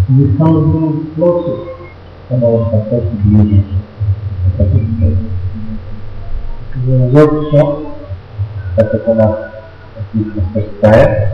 You come a little closer. Становится ближе. The workshop. Так как у нас отлично простая.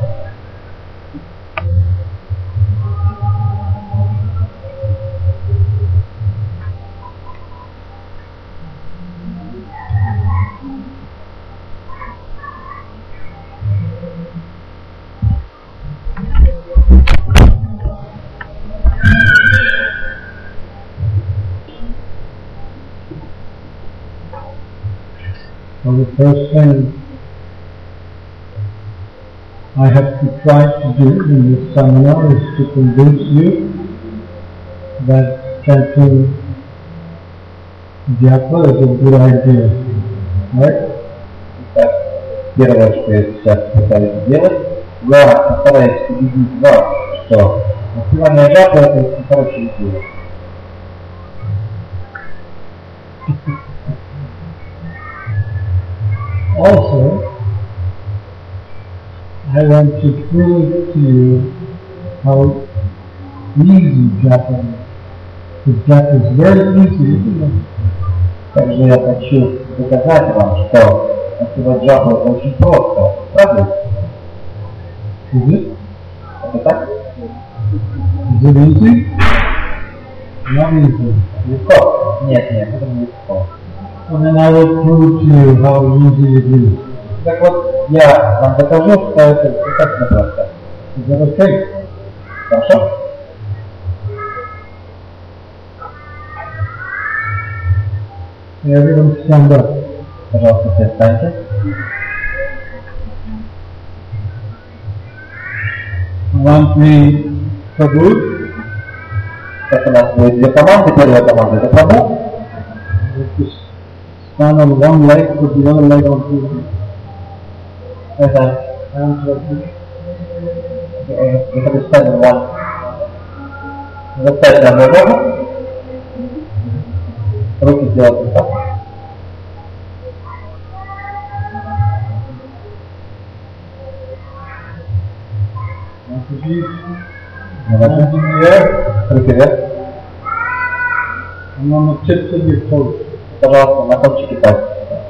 So the first thing I have to try to do in this seminar is to convince you that chanting japa is a good idea, right? Итак, первое, что я сейчас пытаюсь сделать, я постараюсь убедить вас, что напевание джапы это очень хорошая идея. Also, I want to prove to you how easy japa is. Because japa is very easy, isn't it? Также я хочу доказать вам, что напевать джапу это очень просто. Правда? Is it? Это так? Is it easy? Not easy. Легко? Нет, это не легко. And then I will prove to you how easy it is. Так вот, я вам докажу, что это достаточно просто. Is that okay? Хорошо? Everyone stand up. Пожалуйста, все встаньте. Want me Prabhu? Так у нас будет две команды. Первая команда это Прабhu. Just stand on one leg, put the other leg on the other. Это Hands like this. you have to stand in one. Заставить на одну ногу. Руки сделать вот так. Hands in the air. Руки вверх. And on the tips of your toes. Пожалуйста, на кончике пальцев.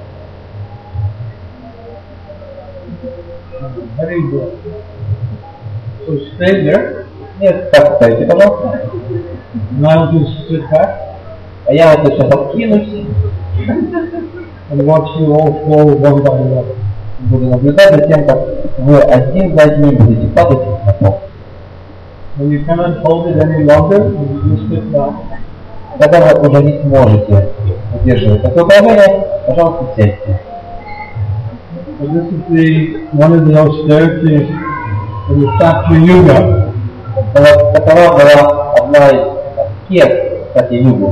Very good. So stay there. Нет, так стоите, пожалуйста. Now just sit back А я вот сейчас откинусь. and watch you all fall one by one. Буду наблюдать за тем, как вы один за одним будете падать на пол. When you cannot hold it any longer, you just sit down. Когда вы уже не сможете удерживать такое положение, пожалуйста, сядьте. So this is one of the austerities in the Satya Yuga. Такова была одна из аскез, кстати, юга.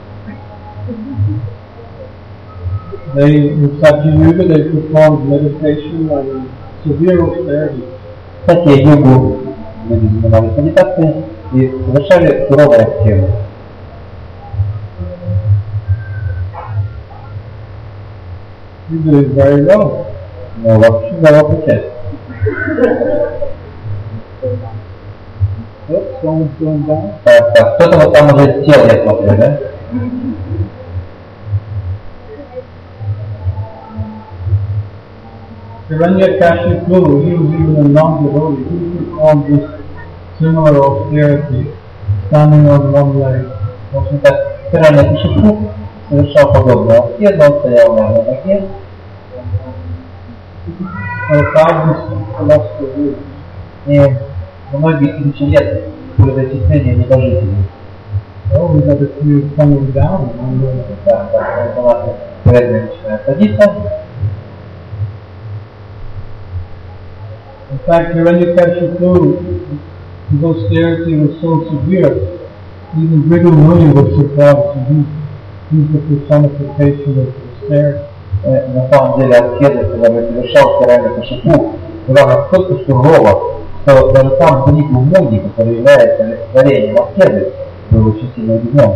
In Satya Yuga they performed meditation and severe austerity. Кстати, югу люди занимались медитацией и совершали суровые аскезы. You did it very well. Но у вас очень здорово получается. Oops, someone's going down. Так, кто-то вот там уже сел, я смотрю, да? Hiranyakashipu, he was even a non-devotee. He performed this similar austerity, standing on one leg. В общем-то, Хирanyакашипу совершал подобную аскезу, он стоял на одной ноге. For thousands of philosophical years. И многие тысячи лет были зачисления небожителей. Oh, we got a few coming down. Да, это наша вредная начинает садиться. In fact, Hiranyakashipu, his austerity was so severe, even Bhrigu Muni was surprised. He's the personification of austerity. На самом деле аскеза, которую совершал Хирanyакашипу, была настолько сурова, что даже сам Бхригу Муни, который является олицетворением аскезы, был очень сильно удивлен.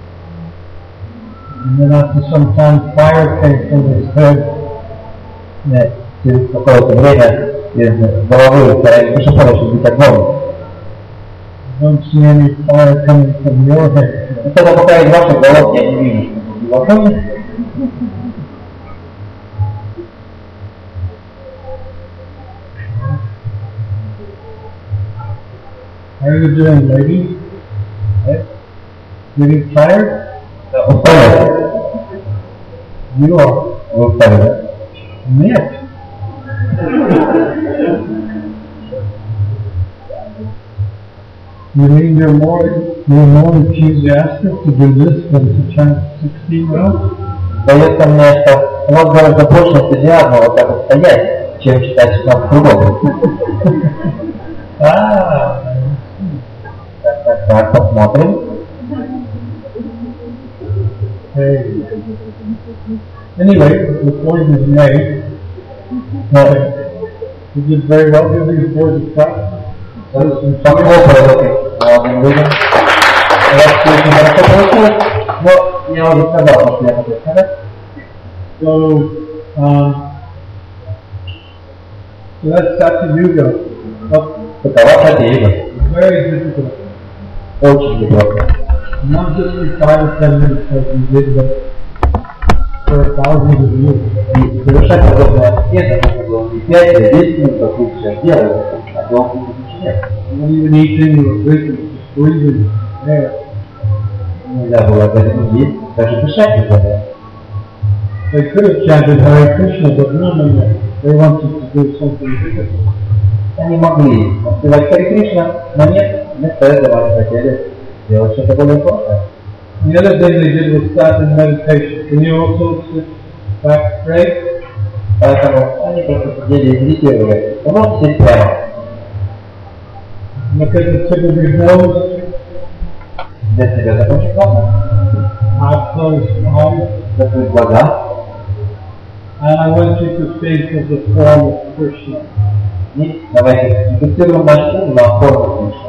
And then after some time, fire came from his head. Через какое-то время из головы Хирanyакашипу начал бить огонь. don't see any fire coming from your head. Это пока из ваших голов я не вижу, что тут. How are you doing, ladies? Getting tired? Устали? You are. Вы устали, да? Нет. You mean you're more enthusiastic to do this than to chant 16 rounds? Дается мне, что у вас гораздо больше энтузиазма вот так вот стоять, чем читать 16 кругов. Так, посмотрим. Hey. Anyway, the point is made. You did very well giving these boys a practice. Похлопали молодым людям. У вас все очень хорошо получилось, но я уже сказал, что я хотел сказать. So that's Satya Yuga. Такова стратегия. Very difficult. Очень неплохо. Not just for 5 or 10 minutes like you did, but for thousands of years. И совершать подобное это нужно было не 5 или 10 минут, как вы сейчас делаете, а долгие тысячи. Not even eating or drinking, just breathing air. Нельзя было даже не есть, даже дышать нельзя было. They could have chanted Hare Krishna, but no, they wanted to do something different. Они могли спевать Харе Кришна, но нет, вместо этого они хотели сделать что-то более сложное. The other thing they did was start in meditation. Can you also sit back straight? Поэтому они просто сидели и медитировали. Вы можете сесть прямо. Look at the tip of your nose. Для себя закончить глаза. Half closed eyes. Закрыть глаза. And I want you to think of the form of Krishna. И давайте фиксируем наш ум на форму Кришны.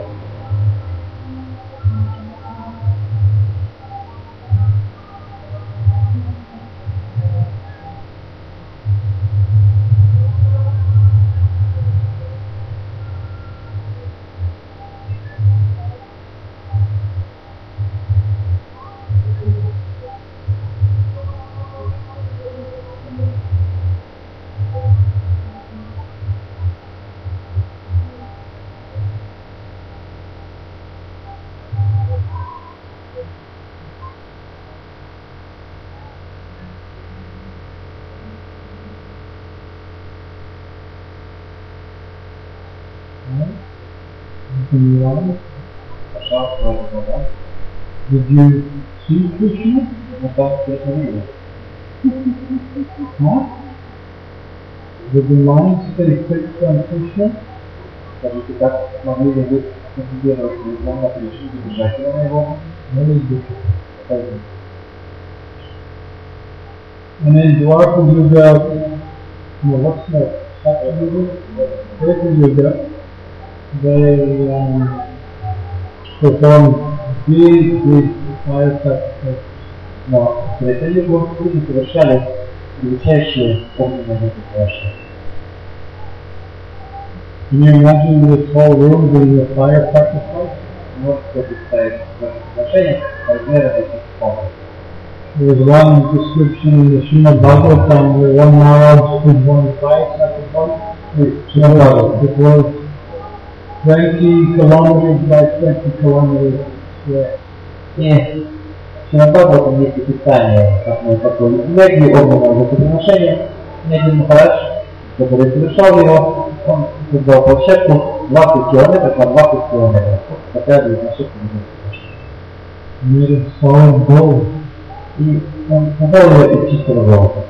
Open your eyes. Пожалуйста, глаза. Did you see Krishna? Это Кришна видел. What? Did the mind stay fixed on Krishna? Скажите, как могли ли вы концентрировать взгляд на Кришну и держать его на его? Very difficult. And in Dwarka Yuga, no, what's that? Satya Yuga? Treta Yuga, they perform big fire sacrifices. Но в Трета Югу люди совершали величайшие огненные жертвоприношения. Can you imagine this whole room being a fire sacrifice? Можете представить жертвоприношение размером этих комнат. There was one description in the Srimad Bhagavatam where one Maharaj did one fire sacrifice. It was 20 kilometers by 20 kilometers square. И в Бхагаватам есть описание одной такой энергии огненного жертвоприношения. И один Махарадж, который совершал его, он создал площадку 20 километров на 20 километров. Такая будет наша жертвоприношения. Made of solid gold. И он создал ее из чистого золота.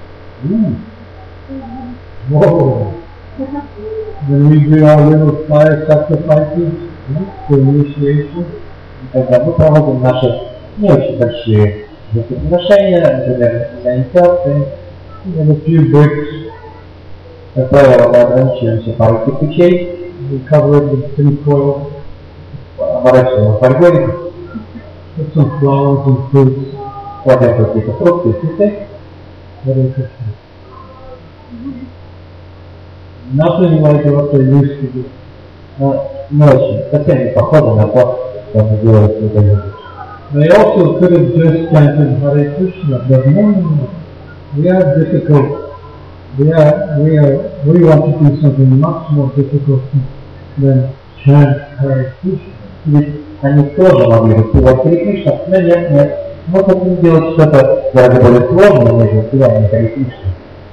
Whoa! When we do our little fire sacrifices for initiation, Когда мы проводим наши не очень большие жертвоприношения, например, на инициации, and a few bricks, как правило, мы ограничиваемся парой кирпичей, we cover it with tin foil, оборачиваем фольгой, put some flowers and fruits, кладем какие-то фрукты и цветы. what interesting. Nothing like what they used to do. Но не очень, совсем не похоже на то, что мы делали в этой жизни. They also could have just chanted Hare Krishna, but no. We are difficult. We want to do something much more difficult than chant Hare Krishna. Ведь они тоже могли бы спевать Харе Кришна, но нет. Мы хотим делать что-то гораздо более сложное, нежели спевание Харе Кришны.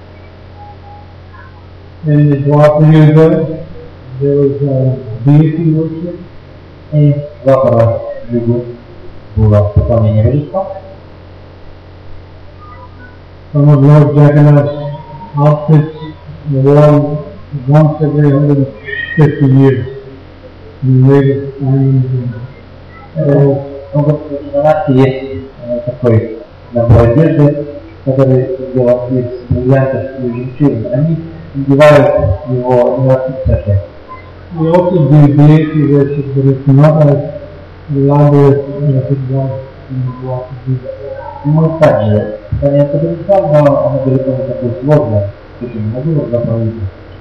In the Dwapara Yuga, there was deity worship. И в Двапара югу было поклонение божествам. Some of Lord Jagannath's outfits were worn once every 150 years. In the latest diamonds and В Джаганнатхе есть такой набор одежды, который сделан из бриллиантов и жемчужин. Они надевают его не раз в церкви. we also do deity worship, but it's not as elaborate as it was in the Dwapara Yuga. Мы также поклоняемся божествам, но оно далеко не такое сложное, как и не было в заповеди.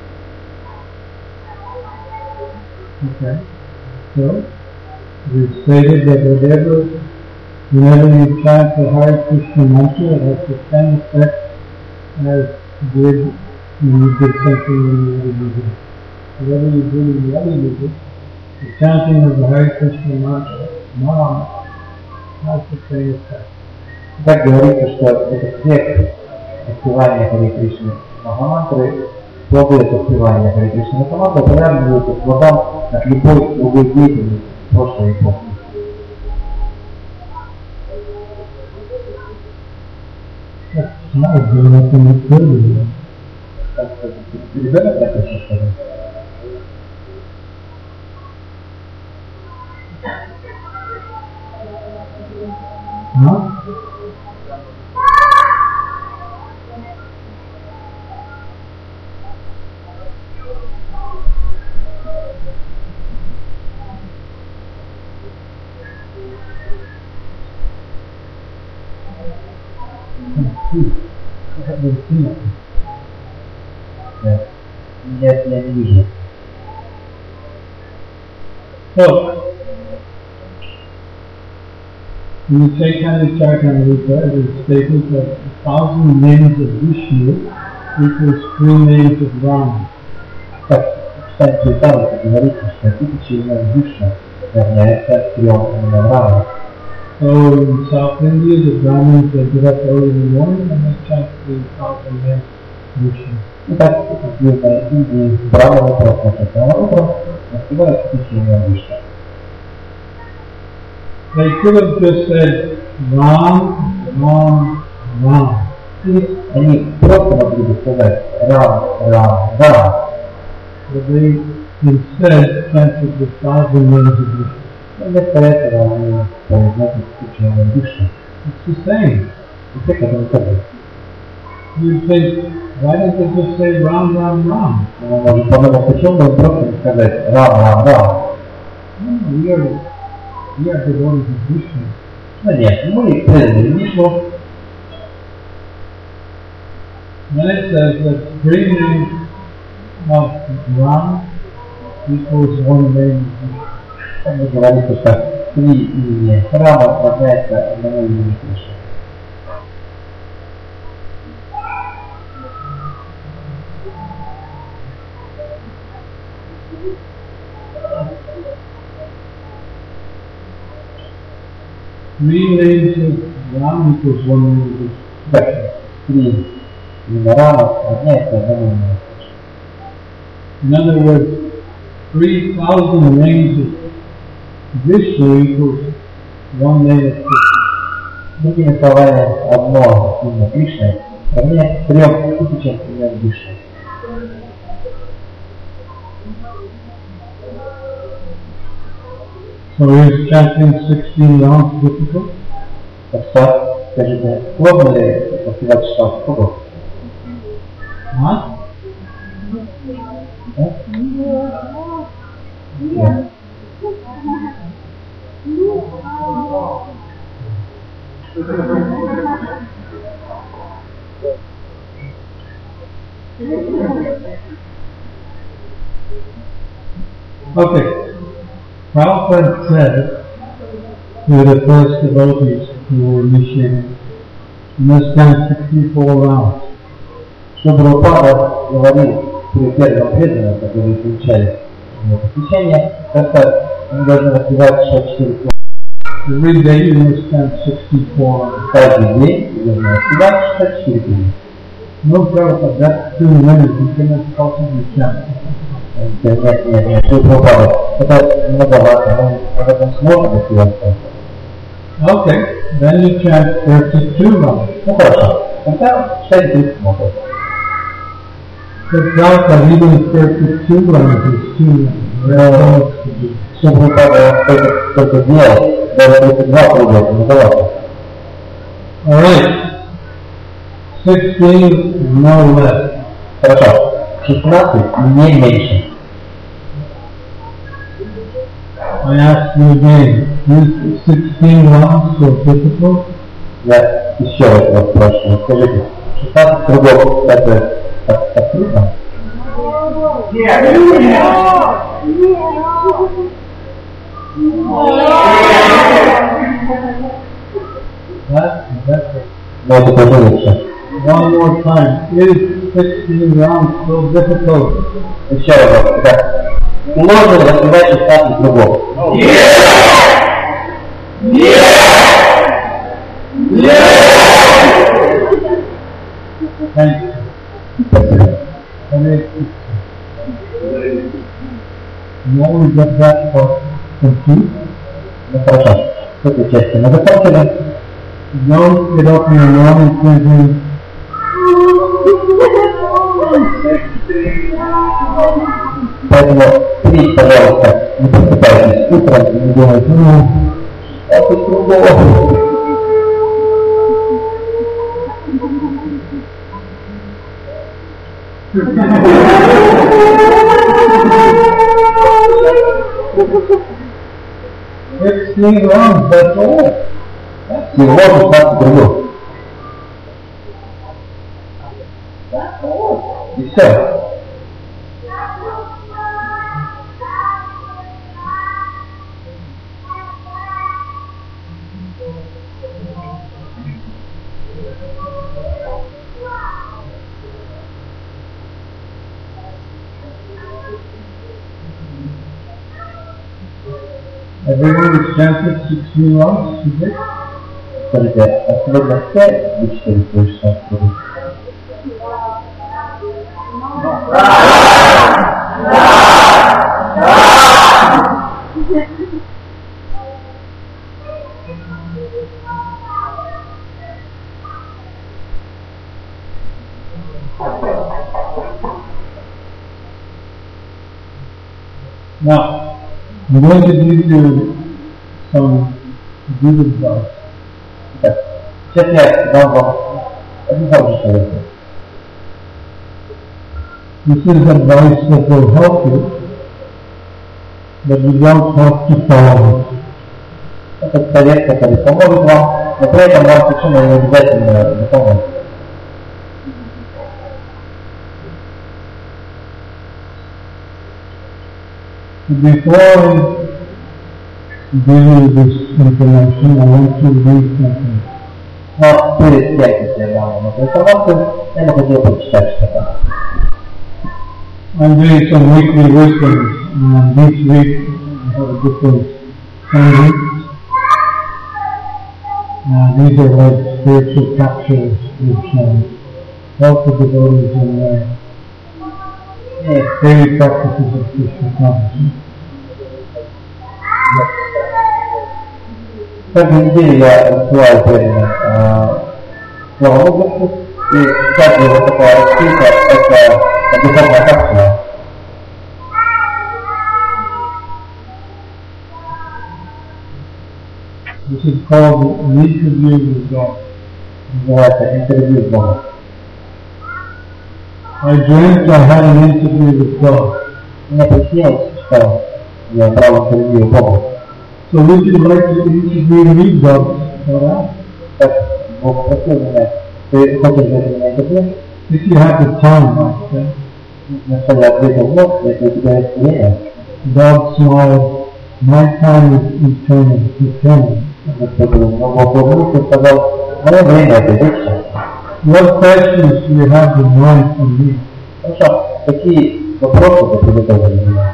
Okay. So, we stated that whenever you chant the Hare Krishna mantra, it has the same effect as it did when you did something in the other music. Whatever you do in the other music, the chanting of the Hare Krishna mantra, Nam, has the same effect. Так говорится, что этот эффект отпевания Харе Кришны Махамантры, плоды этого отпевания Харе Кришны Махамантры приравниваются к плодам от любой другой деятельности прошлой эпохи. That's not good enough in the period. Так что ребенок так хочет сказать. Huh? Нет, я не вижу. So, in the Chaitanya Charitamrita, it is stated that 1,000 names of Vishnu equals 3 names of Rama. Так, в Чайтане говорится, что 1000 имен Вишну равняется 3 именам Рамы. So in South India, the Brahmins, they get up early in the morning and they chant the 1,000 names of Vishnu. Итак, в Южной Индии Брахманы просмотрят утром, наспевают 1000 имен Вишну. They could have just said Ram, Ram, Ram. И они просто могли бы сказать Рам, Рам, Рам. But they instead chanted the 1,000 names of Vishnu. Вместо этого они произносят 1000 имен Вишну. It's the same. И так это не так. You think, why don't they just say Ram, Ram, Ram? Мы можем подумать, почему бы просто не сказать Рам, Рам, Рам. No, we are devotees of Vishnu. Ну нет, мы преданные Вишну. Then it says that 3 names of Ram equals 1 name of Vishnu. Там говорится, что 3 имени Рама равняется 1 имени Кришны. Three names of Ram equals 1 name of Vishnu. Так, 3 имени Рама равняется 1 имени Кришны. In other words, 3,000 names of Vishnu equals 1 name of Krishna. Другими словами, одно имя Кришны равняется 3000 имен Вишны. So is chanting 16 rounds difficult? Так что, скажите, сложно ли подпевать 16 кругов? Huh? Нет. Okay. Prabhupada said to the first devotees who were initiated, you must stand 64 rounds. Что Прабхупада говорил при первом преданном, которые получали посвящение, просто они должны распевать 64 слова. Every day you must stand 64 rounds. Каждый день вы должны распевать 64 слова. No, Prabhupada, that's too many. You cannot possibly chant. Нет, Прабхупада, это многовато, мы об этом сможем распевать. Okay, then you chant 32 rounds. Ну хорошо, тогда 60 слов. But Prabhupada, even 32 rounds is too many. Что Прабхупада только делал, даже 32 круга, это многовато. Alright, 16, no less. Хорошо, 16 не меньше. I ask you again, is 16 rounds so difficult? Я еще раз вас спрашиваю, скажите, 16 кругов это так трудно? Но это тоже лучше. One more time, is 16 rounds so difficult? Еще раз, да. Сложно распевать 16 кругов. Thank you. Спасибо. You only get that for complete. Ну хорошо, с этой части мы закончили. Don't get up in the morning thinking, Поэтому впредь, пожалуйста, не просыпайтесь утром и не думайте, это кругов. 16 rounds, that's all. Всего 16 кругов. И все. Everyone is chanted 16 rounds, is it? Скажите, абсолютно все вычитали свои 16 кругов? Now, I'm going to give you some good advice. Так, сейчас я дам вам один хороший совет. This is advice that will help you, but you don't have to follow it. Это совет, который поможет вам, но при этом вам совершенно не обязательно выполнять. Before I give you this information, I want to read something. Но перед тем, как я дам вам эту информацию, я бы хотел прочитать что-то. I'm doing some weekly wisdoms, and each week I have a different thing. These are like spiritual capsules which help the devotees in their daily practices of Krishna consciousness. Каждую неделю я рассылаю преданным слово, и каждая вот такая рассылка – это духовная капсула. This is called an interview with God. Называется интервью с Богом. I dreamt I had an interview with God. Мне приснилось, что я брал интервью с Богом. So would you like to interview me, God? Так, Бог спросил меня, ты хочешь взять меня интервью? If you have the time, I said. На что я ответил, ну, если у тебя есть время. God smiled My time is eternal. Господу Богу сказал, мое время это вечно. What questions do you have in mind for me? Хорошо, какие вопросы вы приготовили для меня?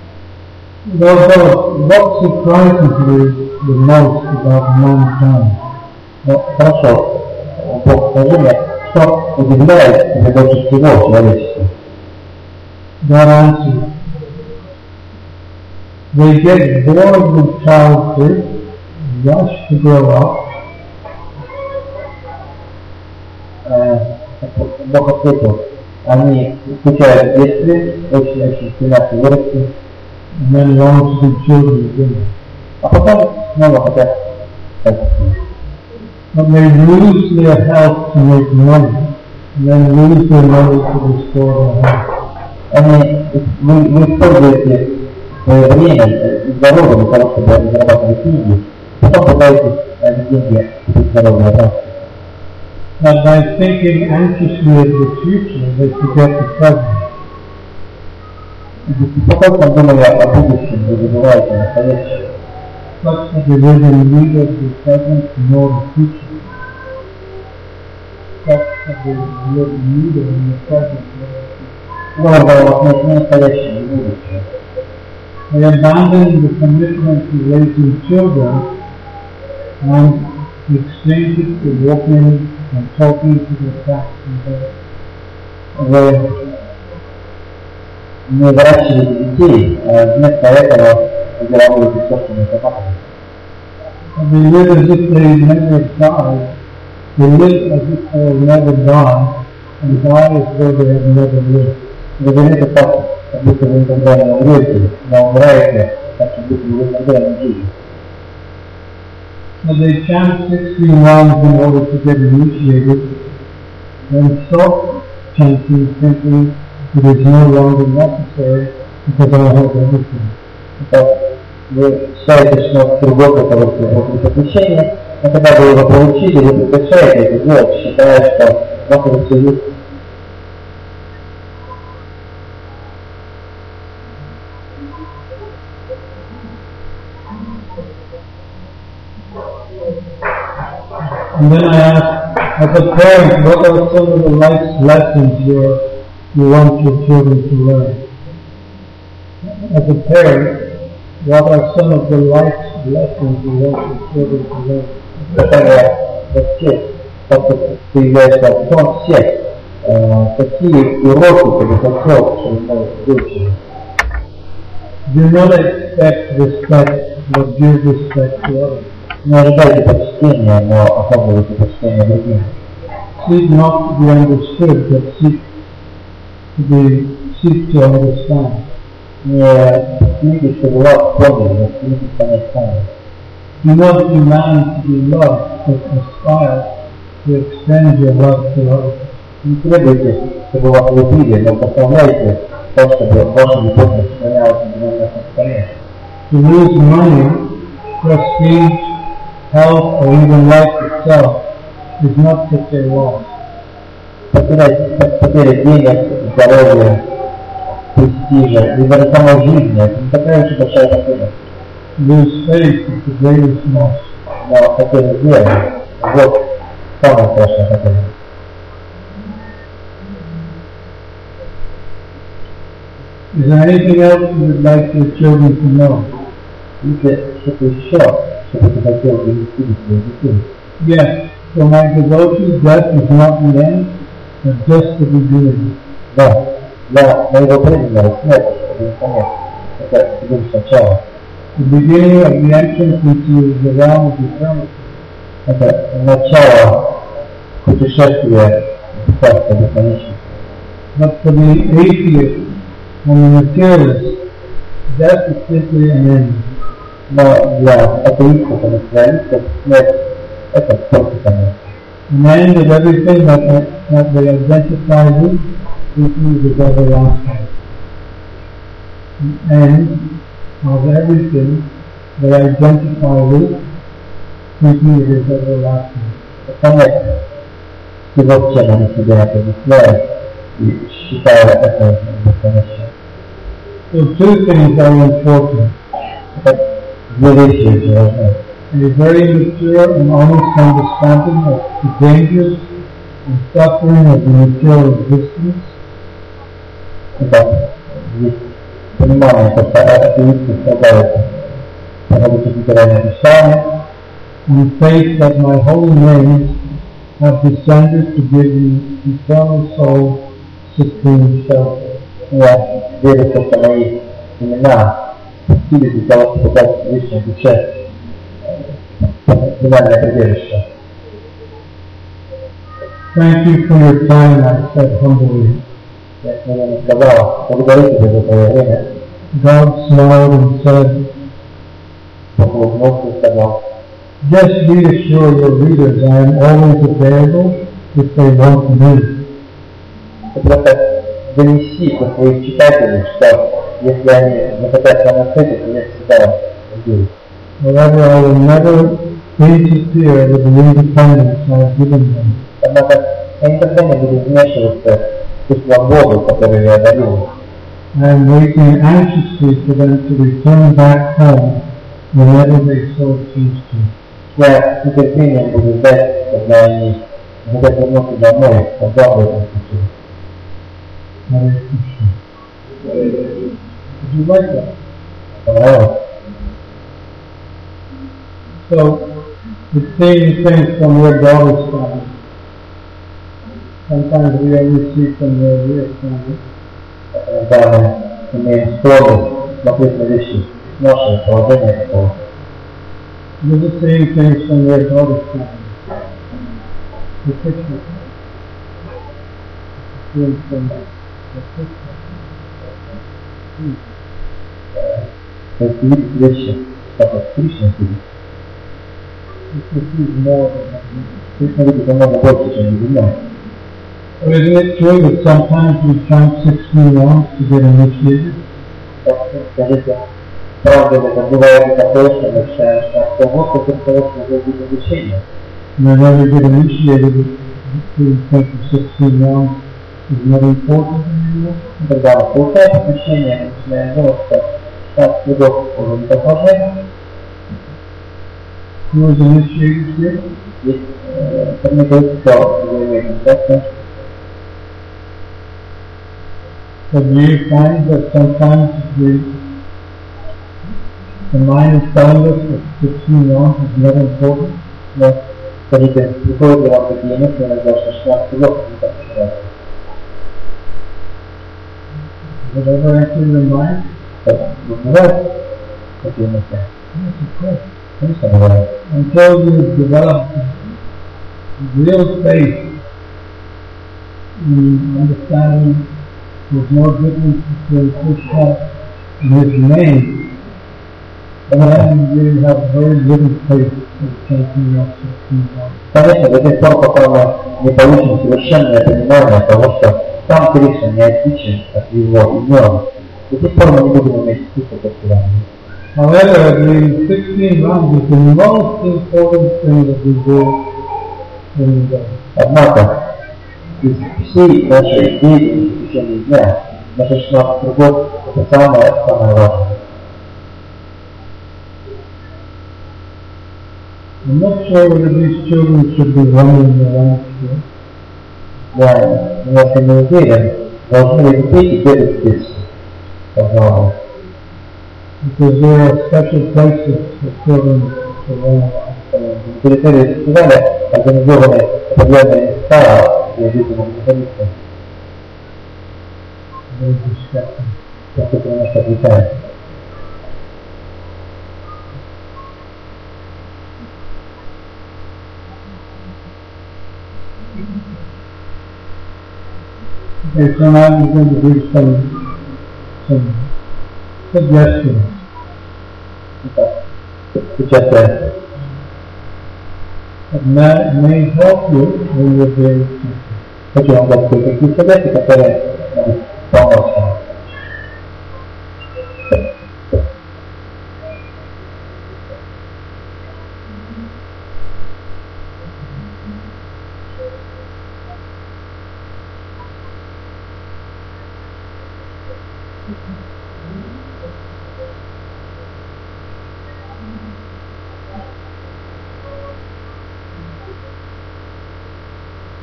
What surprises you the most about mankind? Ну, хорошо, Бог, скажи мне, что удивляет тебя больше всего в человечестве? God answers, they get bored with childhood, rush to grow up, Бог ответил, они скучают в детстве, очень стремятся вырасти, and then long to be children again. а потом снова хотят стать. But they lose their health to make money, and then lose their money to restore their health. Вы используете свое время и здоровье для того, чтобы зарабатывать деньги, потом пытаетесь эти деньги купить здоровье обратно. But by thinking anxiously of the future, they forget the present. Беспокойством думая о будущем, вы забываете настоящее. Such that they live in neither the present nor the future. Such that they live neither in the present nor the future. Но у вас нет ни настоящего, ни будущего. They abandon the commitment to raising children and exchange it for walking and talking to the cats and birds. Вы не выращиваете детей, а вместо этого зарабатываете собственные собаки. They live as if they never died. They live as if they will never die, and die as though they have never lived. Вы живете так, как будто вы никогда не умрете, но умираете, так как будто вы никогда не жили. So they chant 16 rounds in order to get initiated, then stop chanting simply it is no longer necessary because I have everything. Вы считаете, что другой для того, чтобы получить посвящение, но когда вы его получили, вы прекращаете это делать, считая, что у вас это все есть. And then I asked, as a parent, what are some of the life lessons you want your children to learn? As a parent, what are some of the life lessons you want your children to learn? Ты являешься отцом всех. Какие уроки ты бы хотел, чтобы мы выучили? Do not expect respect, but give respect to others. Не ожидайте почтения, но оказывайте почтение другим. Seek not to be understood, but seek to understand. Не стремитесь, чтобы вас поняли, но стремитесь понять сами. Do not demand to be loved, but aspire to extend your love to others. Не требуйте, чтобы вас любили, но поставляйте то, чтобы ваша любовь распространялась на другое состояние. To lose money, prestige, health, or even life itself is not such a loss. Потеря денег, здоровья, престижа, и даже самой жизни, это не такая уж большая потеря. Lose faith is the greatest loss. Но потеря веры, вот самая страшная потеря. Is there anything else you would like your children to know? Если что-то еще, что ты хотел донести до своих детей. Yes, so my devotee's death is not the end, but just the beginning. Да, для моего преданного смерть это не конец, это лишь начало. The beginning of the entrance into the realm of eternity. Это начало путешествия в царство бесконечное. But for the atheist and the materialist, death is simply an end. Но для атеистов и материалистов смерть это просто конец. An end of everything that they identify with, is everlasting. An end of everything they identify with, it is everlasting. Конец всего, чем они себя отождествляют и считают это бесконечным. So two things are important. Это две вещи очень важны. A very mature and honest understanding of the dangers and suffering of the material existence. Это есть понимание, что атеисты страдают от материальных вещами, And faith that my holy names have descended to give the eternal soul supreme shelter. Я верю, что мои имена силы для того, чтобы дать личной душе финальное прибежище. Thank you for your time, I said humbly. Я наверное сказал, благодарю тебя за твое время. God smiled and said, Бог улыбнулся и сказал, just reassure your readers I am always available if they want me. ты просто донеси до своих читателей, что если они захотят со мной встретиться, то я всегда здесь. However, I will never interfere with the independence I have given them. Однако я никогда не буду вмешиваться в ту свободу, которую я дарю. I am waiting anxiously for them to return back home whenever they so choose to. Я с нетерпением буду ждать, когда они захотят вернуться домой, когда об этом случится. Hare Krishna. Did you like that? Понравилось? So, it seems things from your daughter's family. Sometimes we only see from the real family. Когда мы имеем склонность смотреть на вещи с нашего положения такого. You're just seeing things from your daughter's family. The picture. Seeing from the picture. То есть видеть вещи, как от Кришны видит. This is more than that. Кришна видит намного больше, чем мы видим. So isn't it true that sometimes we chant 16 rounds to get initiated? Скажите, правда ли это бывает такое, что мы считаем, что вот это того, что мы видим лечение? And whenever we get initiated, we think the 16 rounds is not important anymore. Когда мы получаем лечение, мы начинаем думать, что 16 следов уже не так важны. Who was initiated here? Есть коммуникация, которая имеет инициацию. So do you find that sometimes the mind is telling us that 16 rounds is not important? Но, скажите, приходят ли вам такие мысли, иногда, что 16 следов не так важны? Does it ever enter your mind? Бывают такие мысли? Yes, of course. Конечно, бывают. Until you develop real faith in understanding there's no difference between Krishna and his name, then you have very little faith in taking up 16 rounds. Конечно, до тех пор, пока мы не получим совершенное понимание того, что сам Кришна не отличен от его имен, до тех пор мы не будем иметь смысла потеряния. However, the 16 rounds is the most important thing that we do in the day. Однако, из всей нашей деятельности в течение дня, наша 16 кругов – это самое важное. I'm not sure whether these children should be running around here. Я немножко не уверен, должны ли детей бегать здесь, пожалуй. Because there are special places for children to run around. На территории фестиваля организованы определенные места, где дети могут находиться. Very disgusting. Поскольку немножко отличается. Okay, so now I'm going to do some suggestions. Итак, сейчас я That may help you when you're very sick. хочу вам дать кое-какие советы, которые могут помочь вам.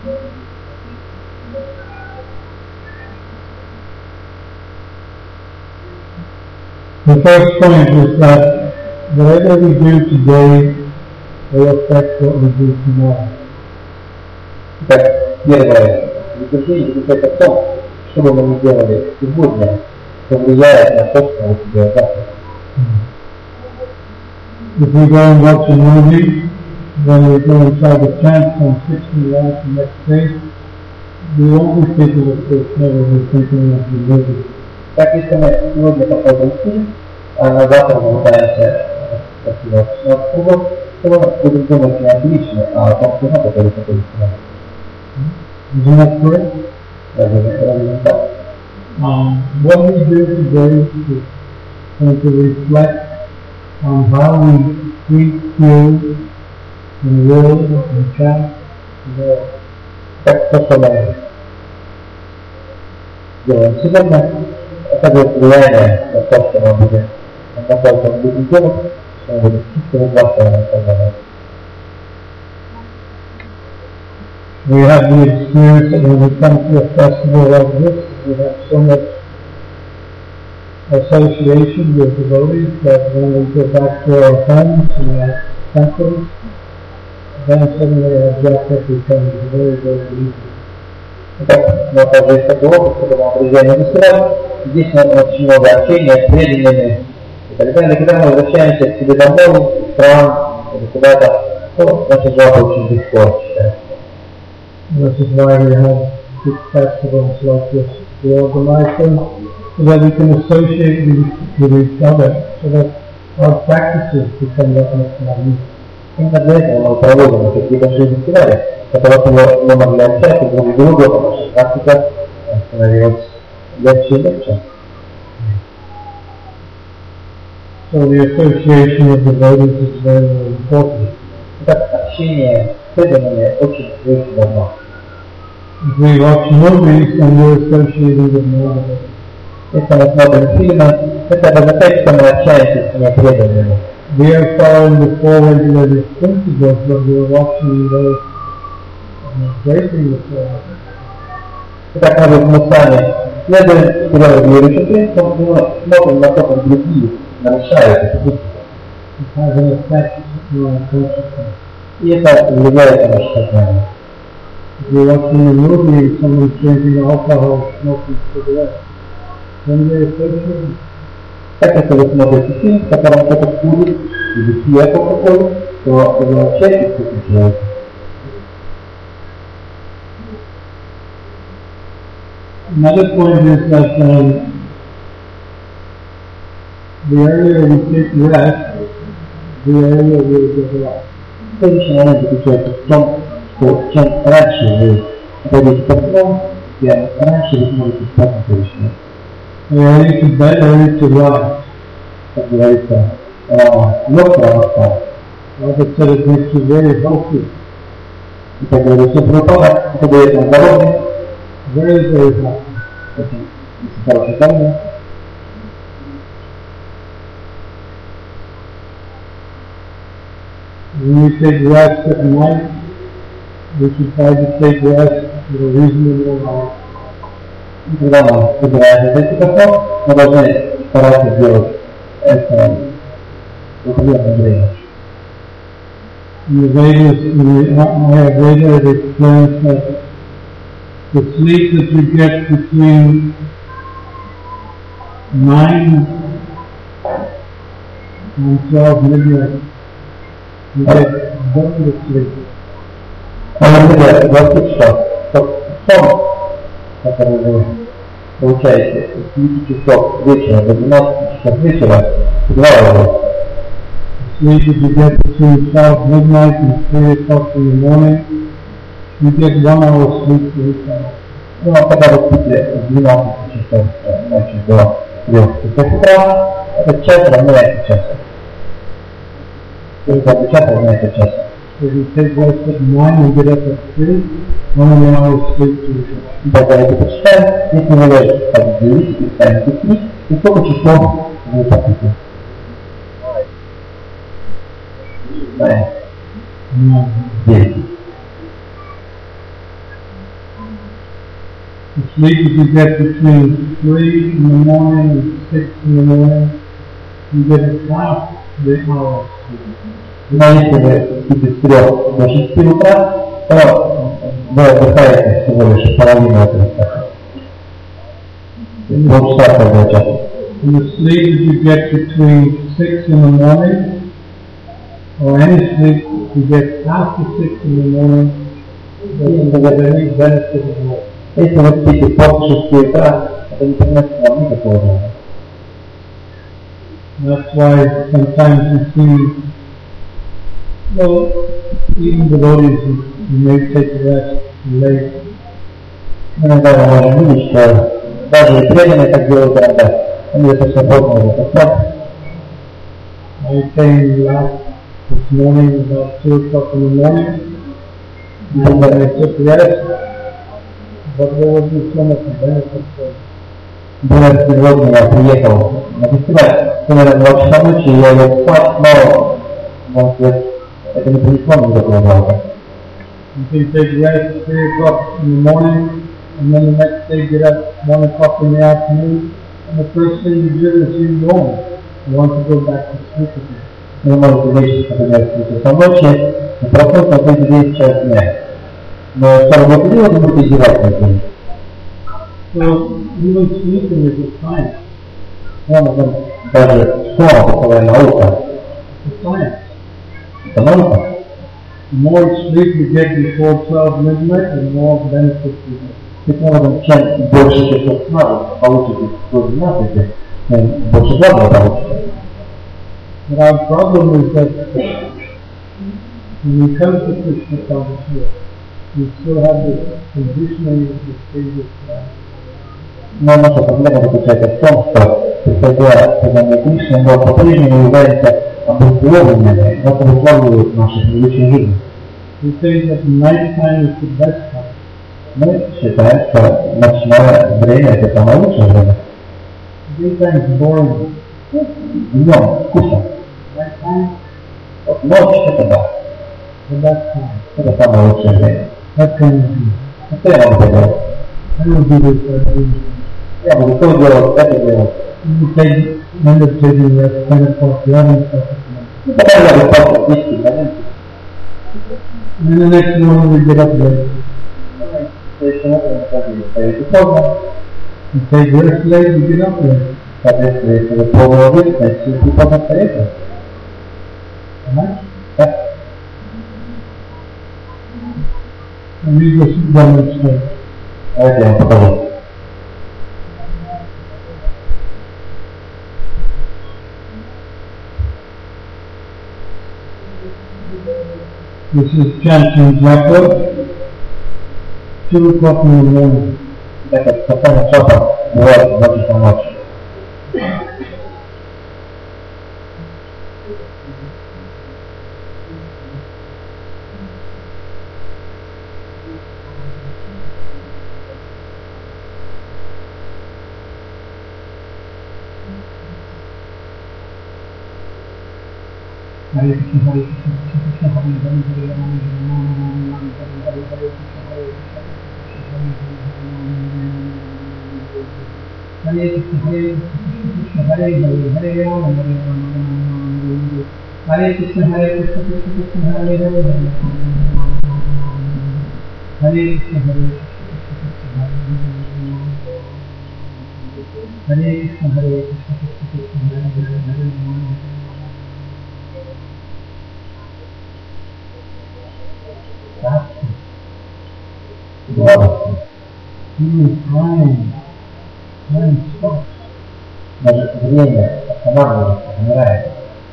The first point is that whatever we do today will affect what we do tomorrow. Так, первое, заключение заключается в том, что бы мы ни делали сегодня, повлияет на то, что мы делаем завтра. If we go and watch a movie, when we go inside the tent and 16 hours the next day, we won't be thinking of this, never be thinking of the movie. Так, если мы сегодня посмотрим фильм, а на завтра мы пытаемся рассказать клубов, то мы будем думать не отлично, а о том, что мы который находится с нами. Isn't that correct? Разве так? What we do today is going to reflect on how we treat, feel, and will, and chat today. Так, то, что мы делаем сегодня, оказывает влияние на то, что мы будем делать, что мы будем чувствовать завтра. We have the experience that when we come to a festival like this, we have so much association with devotees that when we go back to our homes and our temples, then suddenly our japa becomes very, very easy. Так, мы также есть такой опыт, когда мы приезжаем на фестиваль, здесь у нас очень много общения с преданными и так далее. Когда мы возвращаемся к себе домой, в стран или куда-то, то наша жаба очень легко читается. This is why we have big festivals like this. We organize them so that we can associate with each other, so that our practices become that much more easy. Именно для этого мы проводим такие большие фестивали, которые мы могли общаться друг с другом, а наша практика становилась легче и легче. So the association of devotees is very, very important. Так, общение с преданными очень важно. If we watch movies and we're associating with more devotees. Если мы смотрим фильмы, это означает, что мы общаемся с непреданными. We are following the four regulated principles, but we are watching those breaking the four. Итак, мы сами следуем регулирующим принципам, но смотрим на то, как другие нарушают эти принципы. It has an effect on our consciousness. И это влияет на наше сознание. If you're watching a movie and someone's drinking alcohol, smoking cigarettes, then they're associated. Так, если вы смотрите фильм, в котором кто-то курит или пьет кока-колу, то вы общаетесь с этим человеком. Another point is that the earlier we take rest, the earlier we will get lost. Следующий момент заключается в том, что чем раньше вы пойдете ко сну, тем раньше вы сможете спать на следующий день. Early to bed, early to rise. Как говорится, лег рано встал. Like I said, it makes you very healthy, И так говорится, все пропало, это дает нам здоровье, very, very healthy. очень хорошее здоровье. When we take rest at night, we should try to take rest at a reasonable hour. Когда мы собираемся зайти ко сну, мы должны стараться делать это в определенное время. In the Vedas, in the Ayurveda, it explains that the sleep that you get between 9 and 12 midnight, you get double sleep. Говорит, что сон, который вы получаете с 9 часов вечера до 12 часов вечера, удваивается. Sleep that you get between 12 midnight and 3 o'clock in the morning, you get 1 hour sleep for each hour. Ну, а когда вы спите с 12 часов ночи до 3 часов утра, этот час равняется часу. То есть этот час равняется часу. So if you take rest at 9 and get up at 3, 1 hour sleep for each hour. Давайте посчитаем, если вы ложитесь в 9 и встанете в 3, и сколько часов вы спите? Знаем. 9. sleep if you get between 3 in the morning and 6 in the morning, you get half the hour. Но если вы спите с 3 до 6 утра, то вы отдыхаете всего лишь половину этого часа. Полчаса каждого часа. In the sleep if you get between 6 in the morning, or any sleep if you get after 6 in the morning, doesn't get any benefit at all. Если вы спите после 6 утра, это не приносит вам никакого вреда. That's why sometimes you see, well, even devotees who may take rest late. Иногда мы можем видеть, что даже преданные так делают иногда. Они достаточно поздно уже поспать. I came last this morning about 2 o'clock in the morning, and then I took rest, but there wasn't so much benefit for it. Было сегодня я приехал на фестиваль, примерно 2 часа ночи, и я лег спать, но, может быть, это не принесло мне никакого блага. You can take rest at 3 o'clock in the morning, and then the next day get up 1 o'clock in the afternoon, and the first thing you do is you yawn. You want to go back to sleep again. Вы можете лечь, например, в 3 часа ночи, и проснуться на 3 час дня. Но что вы будете делать, вы будете издеваться над ним. So, even sleeping is a science. Даже сон, такая наука. It's a science. Это наука. The more sleep you get before 12 midnight, the more benefits you get. Таким образом, чем больше часов сна вы получите до 12, тем больше блага вы получите. But our problem is that when we come to Krishna consciousness, we still have this conditioning of the previous life. Но наша проблема заключается в том, что, приходя к познанию Кришны, мы по-прежнему являемся обусловленными, это обусловливает нашу предыдущую жизнь. We think that night time is the best time. Мы считаем, что ночное время это самое лучшее время. Daytime is boring. Днем скучно. Night time, Вот ночь это да, the best time. это самое лучшее время. What can you do? Что я могу поделать? I will do this every day. Я буду то делать, это делать. You end up taking rest 10 o'clock, 11 o'clock at night. И потом я буду просто 10 минут. And then the next morning we get up late. Следующим утром мы тоже встаете поздно. You take rest late, you get up late. Соответственно, если вы поздно ложитесь, значит вы поздно встаете. Right? Да? And we just demonstrate. Давайте я вам покажу. This is chanting japa, 2 o'clock in the morning. Это состояние часа бывает в 2 часа ночи. Hare Krishna, Hare Krishna, Krishna Krishna, Hare Hare, Hare Rama, Hare Rama, Hare Hare, Hare Krishna, Hare Krishna, Hare Hare, Hare Rama, Hare Krishna, Hare Krishna, Krishna Krishna, Hare Hare, Hare Krishna, Hare Krishna, Hare Krishna, Hare Krishna, Krishna Krishna, Hare Hare, Hare Rama. Time stops. Даже время останавливается, умирает.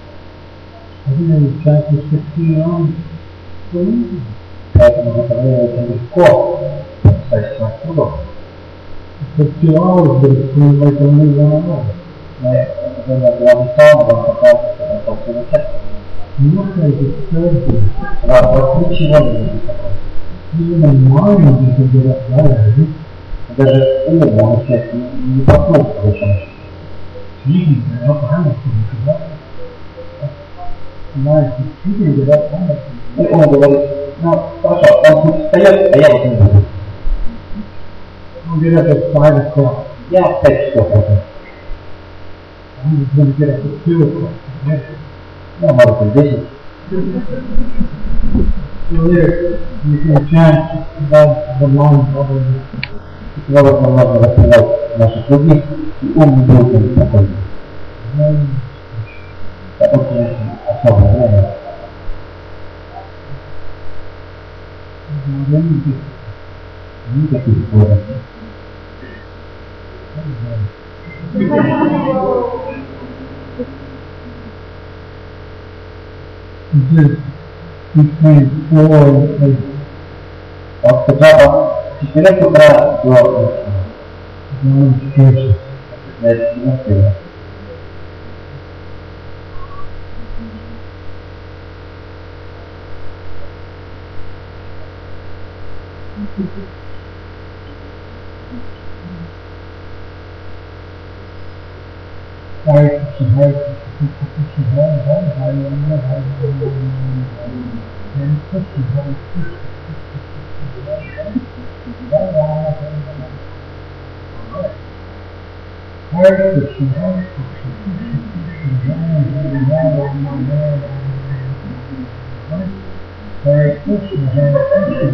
Chapter 16 on. Поэтому это время очень легко, достаточно трудно. For 2 hours, but it seems like only 1 hour. Но время 2 часа, вам покажется, что это полтора часа. Nothing disturbs you. Вас ничего не будет такого. Even the mind you can get up early. Даже ум, он сейчас не проснулся в этом. You can get up early. Mind, you can get up early. И он говорит, ну хорошо, он будет встает, а я вот не буду. You get up at 5 o'clock. Я в 5 часов уже. I'm just going to get up at 2 o'clock. Ну, может быть, 10. So there, you can chant about the mind body. Снова нам нужно рассказать наших людей, и ум не будет им спокойным. Это очень особое время. Никаких сложностей. Just between 4 and 8. От утра с 4 утра до ночи. Meditation. Это не Hare Krishna, Hare Krishna, Krishna Krishna, Hare Hare, Hare Rama, Hare Rama, Hare Krishna, Hare Krishna, Hare Rama, Hare Krishna, Hare Krishna, Hare Krishna, Hare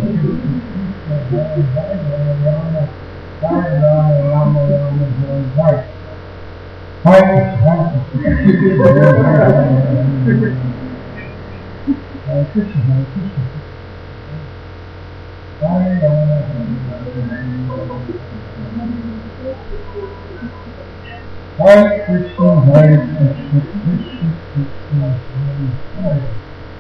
Rama, Hare Hare Krishna, Hare Krishna, Krishna Krishna, Hare Hare.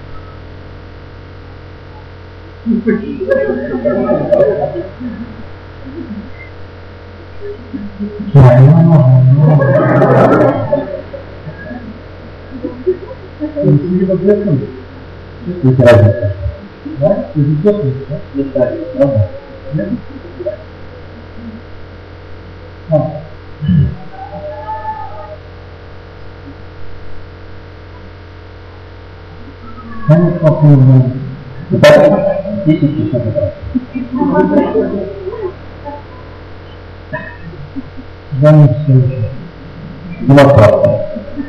See the difference? Есть разница. Right? There's a difference, right? Есть разница, правда? Yeah. Oh. 10 o'clock in the morning. Итак, 10 часов утра. Demonstration. Демонстрация.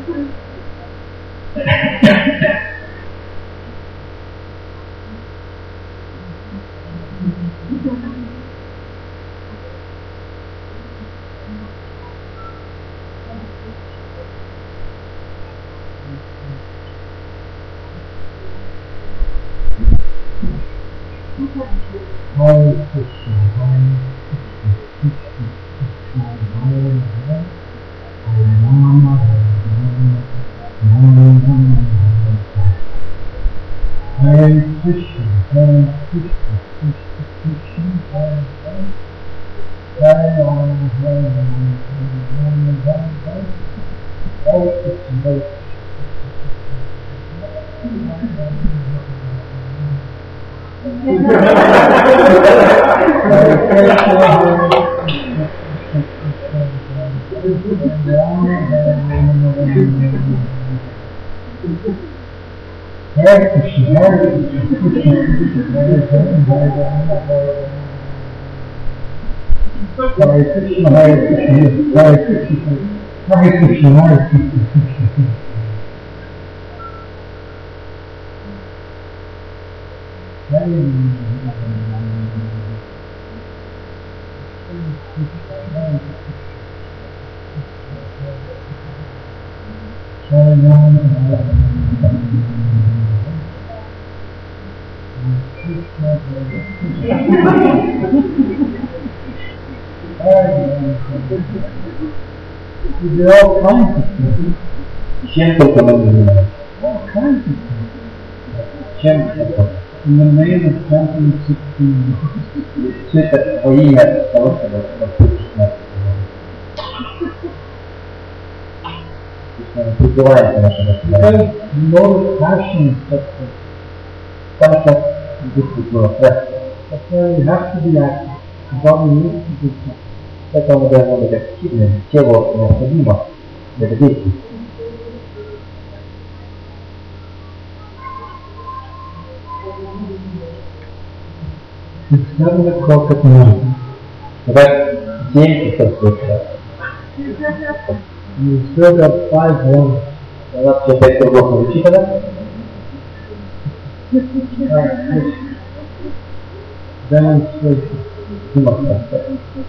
Hare Krishna, Hare Krishna, Krishna Krishna, Hare Hare, Hare Rama, Hare Rama, Hare Krishna, Hare Krishna, Krishna Krishna, Hare Hare, Hare Rama, Hare Rama, Hare Krishna, Hare Krishna. Hare Krishna, Hare Krishna, Hare Krishna, Hare Krishna, Hare Krishna, Hare Krishna. There are all kinds of things. Чем только мы не занимаемся. All kinds of things. Чем только. In the name of chanting 16. Все это во имя того, чтобы воспитывать нас. Призывается наше воспитание. Because no passion is such thing. Потому что дух культура страсти. That's why you have to be active. The body needs to do something. Поэтому мы должны быть активными. Тело необходимо для действия. It's 7 o'clock at night. Итак, 7 часов вечера. You still got 5 more. У нас все 5 кругов не вычитано. Demonstration. Демонстрация.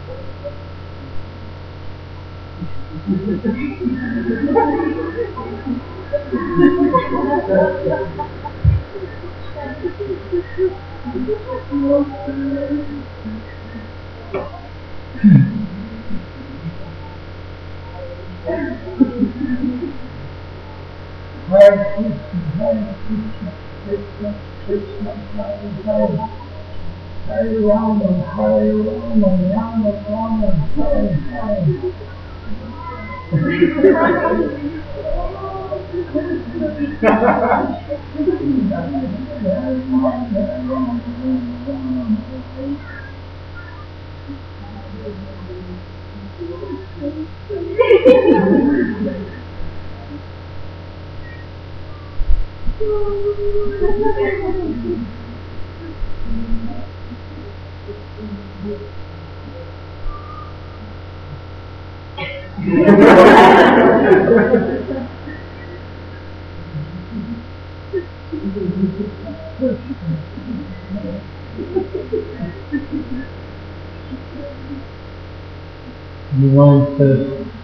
The mind says,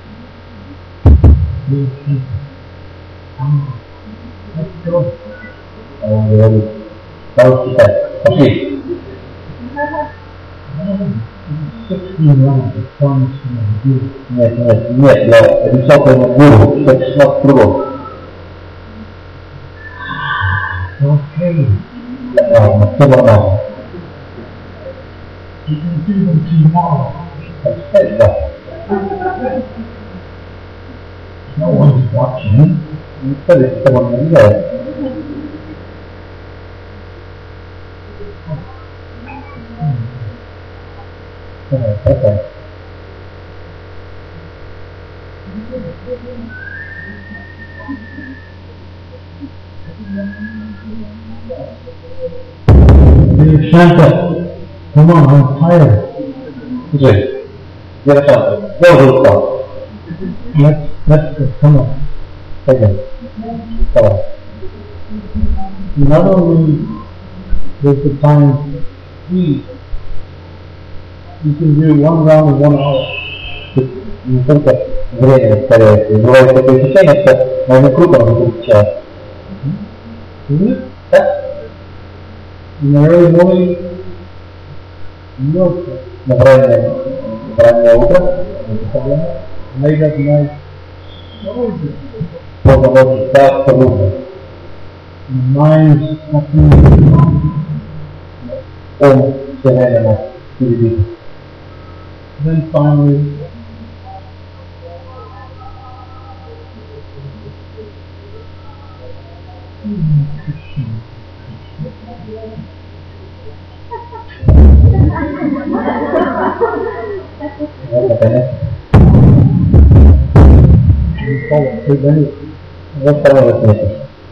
let's go. Он говорит, давай читать. Пошли. 16 rounds of promise to do. Нет, я рисовал ему голову, 16 кругов. Okay. Все нормально. You can do them tomorrow. Да. No one's watching. Никто ведь этого не делает. Это. Shanta, come on, I'm tired. Слушай, Шанта, я уже устал. Let's go, come on. Пойдем. Давай. Not only does the time eat, you can do one round in 1 hour. Не только время ускоряется. И бывает такое ощущение, что можно круто может быть час. Isn't it? Да? In the early morning, no, На раннее утро, не проблема. late at night, so good. Поздно ночью, так трудно. The mind's happening. Он все время впереди. Then finally, Вот, наконец. you follow. Then Вот второй отметишь.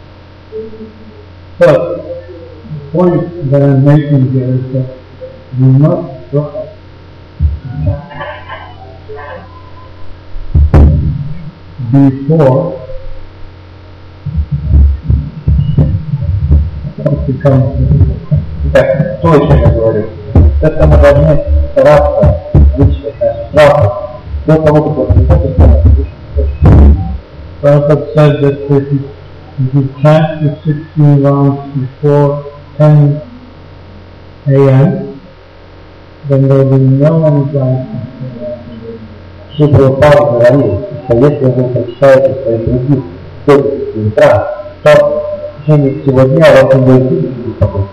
but the point that I'm making here is that you must try before it becomes difficult. Итак, то, о чем я говорю. Это мы должны стараться вычислить наши страхи до того, как вот приходит Prabhupada said that if you chant the 16 rounds before 10 a.m., then there will be no anxiety. Прабхупада говорил, что если вы прочитаете свои книги до 10 утра, то в течение всего дня у вас не будет видеть беспокойства.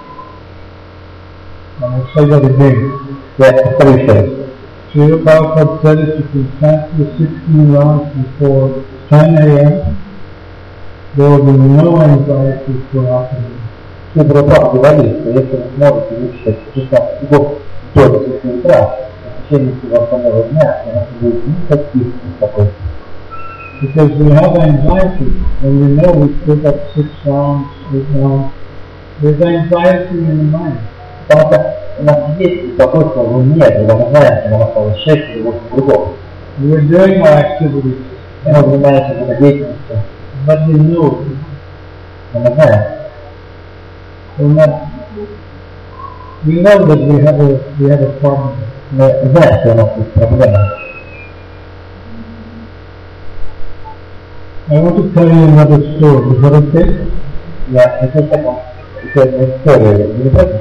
I'll say that again. Я повторю еще раз. Srila Prabhupada said if you chant the 16 rounds before 10 a.m., there will be no anxiety throughout the day. Прабхупада говорил, что если вы сможете вычитать 16 кругов до 10 утра, в течение всего остального дня у нас не будет никаких беспокойств. Because we have anxiety, and we know we still got 6 rounds, 8 rounds. There's anxiety in the mind. Потому что у нас есть беспокойство в уме, когда мы знаем, что нам осталось 6 или 8 кругов. We're doing our activities, И мы занимаемся этой деятельностью, but we know но мы знаем, we know that we have a problem. мы знаем, что у нас есть проблема. I want to tell you another story. Is that okay? Я хочу сказать еще одну историю.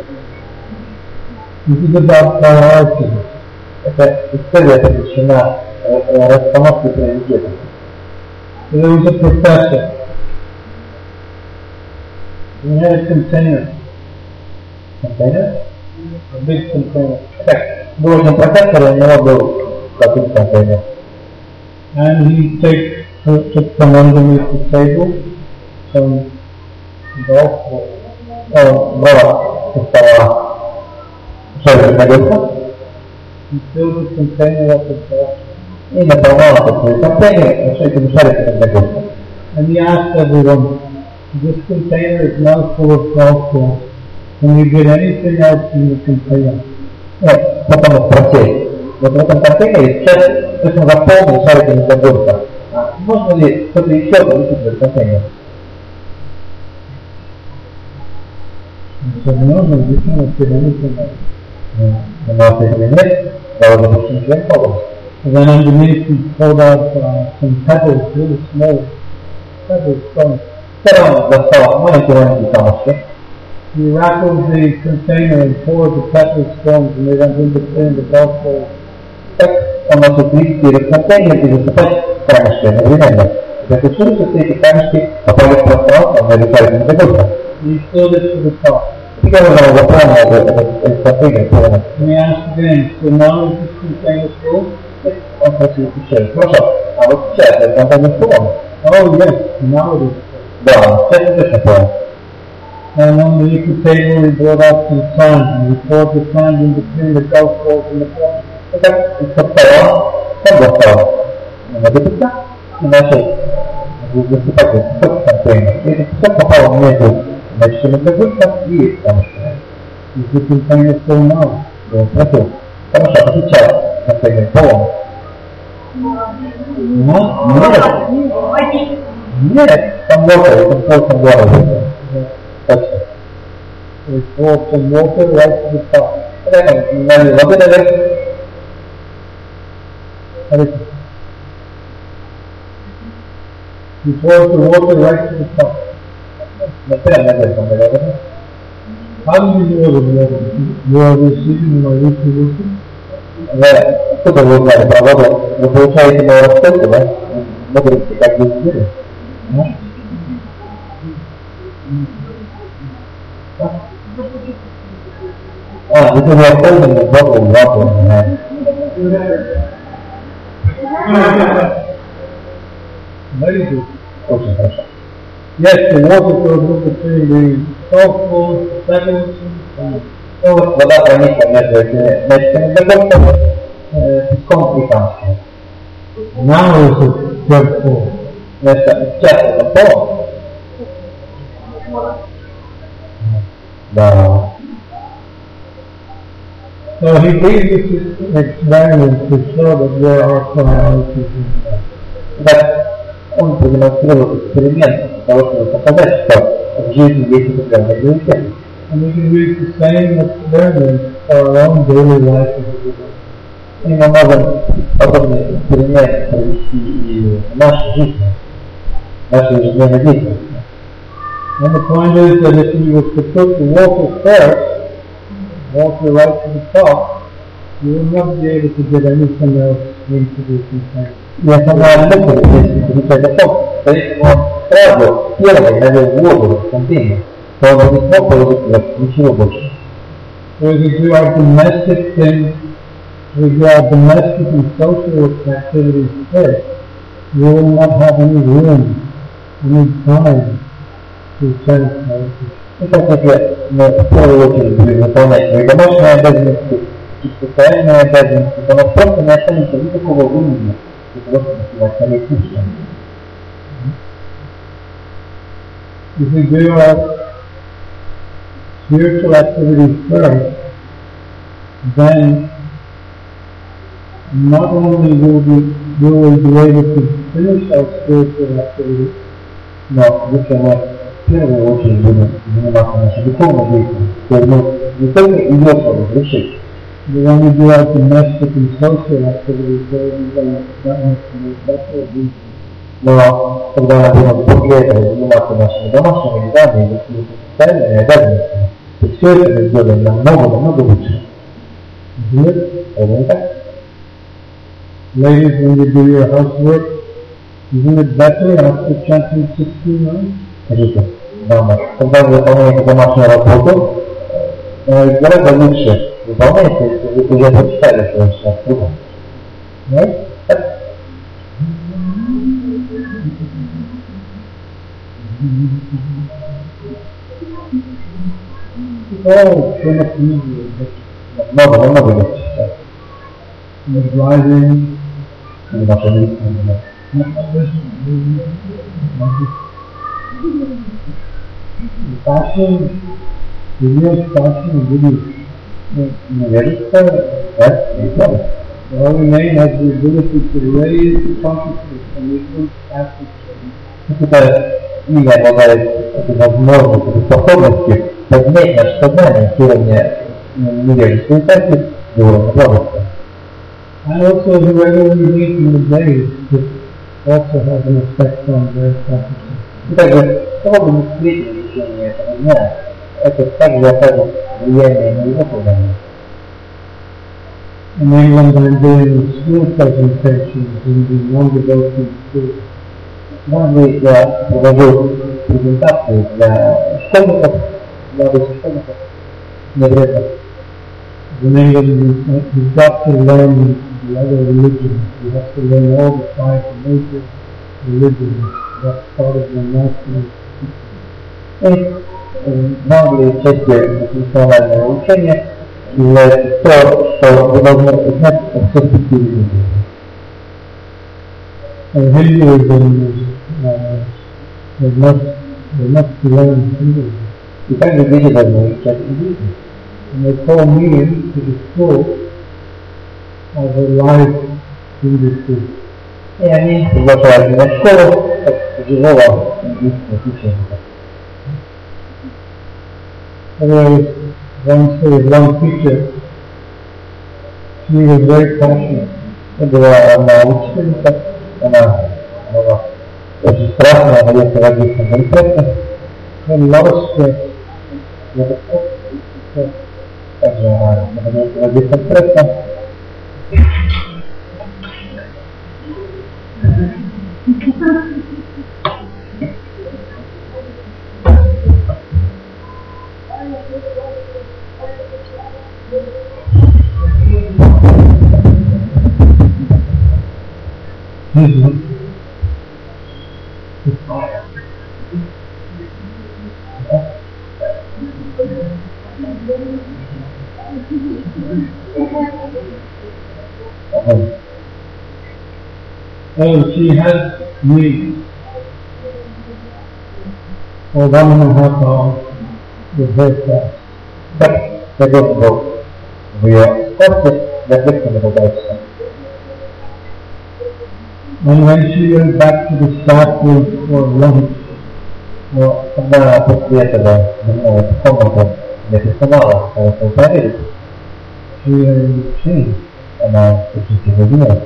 This is about priorities. Эта история посвящена расстановке приоритетов. There was a professor. He had a container, Контейнер? a big container, Так, был один профессор, у него был какой-то контейнер. and he took from underneath the table some golf balls. Он брал со стола шарик на гольфа He filled the container up with golf, и наполнял этот свой контейнер этими шариками для гольфа. and he asked everyone, "This container is now full of golf balls. Can you get anything else in the container?" Потом он спросил, вот в этом контейнере сейчас точно заполнен шариками для гольфа. Можно ли что-то еще поместить в этот контейнер? He said, "No, you cannot get anything else." У нас этого нет, должно быть ничего не полностью. And then underneath he pulled out some pebbles, really small pebbles, stones. Второй он достал маленькие камушки. He rattled the container and poured the pebble stones, and they went in between the golf balls. Так он начал трясти этот контейнер и засыпать камешки одновременно. Заключилось, что все эти камешки попали в пространство, налетали на гольфа. He filled it to the top. И когда он заполнил этот контейнер полностью, And he asked again, "So now is this container full?" он спросил еще, хорошо, а вот сейчас этот контейнер полон? "Oh yes, now it is." Да, сейчас он точно полон. And underneath the table he brought out some sand, and he poured the sand in between the golf balls and the pebbles. Так, со стола, он достал много песка и начал засыпать этот контейнер. И этот песок попал между мячиками для гольфа и камешками. Is the container full now? И он спросил, хорошо, а сейчас контейнер полон? Нет, там water, там water. Точно. He poured some water right to the top. Поэтому налил воды наверх. He poured the water right to the top. Прямо наверх он налил воды. How do you know that you are receiving my weekly wisdom? Откуда вы узнали про воду? Вы получаете мою рассылку, да? Вы говорите, как вы видели? Вы уже оформлены воду, Very good. Очень хорошо. Yes, the water goes in between the golf balls, the pebbles, and Ну вот вода проникла между этими мячиками для гольфа, песком и камушками. now is it just full. Значит, сейчас это полон. Да. So he gave this experiment to show that there are priorities in life. Так, он продемонстрировал эксперимент для того, чтобы показать, что в жизни есть определенные приоритеты. And we can use the same experiment for our own daily life as we do. И мы можем подобный эксперимент провести и в нашей жизни, в нашей ежедневной деятельности. And the point is that if you were to put the water first, water right to the top, you will not be able to get anything else into the container. И основная мысль здесь заключается в том, что если он сразу первый налил воду в контейнер, то он не смог положить туда ничего больше. So if we do our domestic things, we do our domestic and social activities first, we will not have any room, any time to satisfy. И так если мы в первую очередь будем выполнять свои домашние обязанности и социальные обязанности, то у нас просто не останется никакого времени для того, чтобы сделать свои кушки. If we do our spiritual activities first, then not only will we be able to finish our spiritual activity, но если мы в первую очередь будем заниматься нашей духовной деятельностью, то не только идет разрешить. but when we do our domestic and social activities, there will be that much more better reason. Но когда мы будем после этого заниматься нашими домашними делами или какими-то социальными обязанностями, то все это мы сделаем намного лучше. Это не так? Ladies, when you do your housework, isn't it better after chanting 16 rounds? Скажите, дамы, когда вы выполняете домашнюю работу, гораздо лучше выполняете, если вы уже прочитали свой шаг кругом. Right? Oh, so much easier. Намного легче. The driving, И ваша жизнь. passion, the real passion really. All remain has the ability to raise the consciousness and influence passion. Это имя обладает этой возможностью, этой способностью поднять наше сознание с уровня невежества и церкви до уровня благости. And also the regular meet in the day, which also has an effect on their consciousness. И также свободно встретить в течение этого дня, это также окажет влияние на его сознание. In England, I'm doing school presentations in the non-devotional school. В Англии я провожу презентации для школьников, молодых школьников, необрезанных. In England, you've got to learn the other religions. You have to learn all the 5 major religions. That's part of the national teaching. В Англии частью национального учения является то, что вы должны знать о всех 5 религиях. Hinduism is, they must learn Hinduism. И также дети должны изучать индуизм. And they call me into the school as a live Hindu student. И они приглашают меня в школу как живого индийского священника. There was one teacher, she was very passionate. Это была одна учительница, она была очень страстная, она есть родиться на рецепте. Had a lot of stress. Также она находится родиться стрессом. Oh, she had me for 1.5 hours with her class. Так был в ее классе для ответственного дальше. And when she went back to the staff room for lunch, Но когда после этого вернулась в комнату для персонала, чтобы проверить, she changed. она очень сильно изменилась.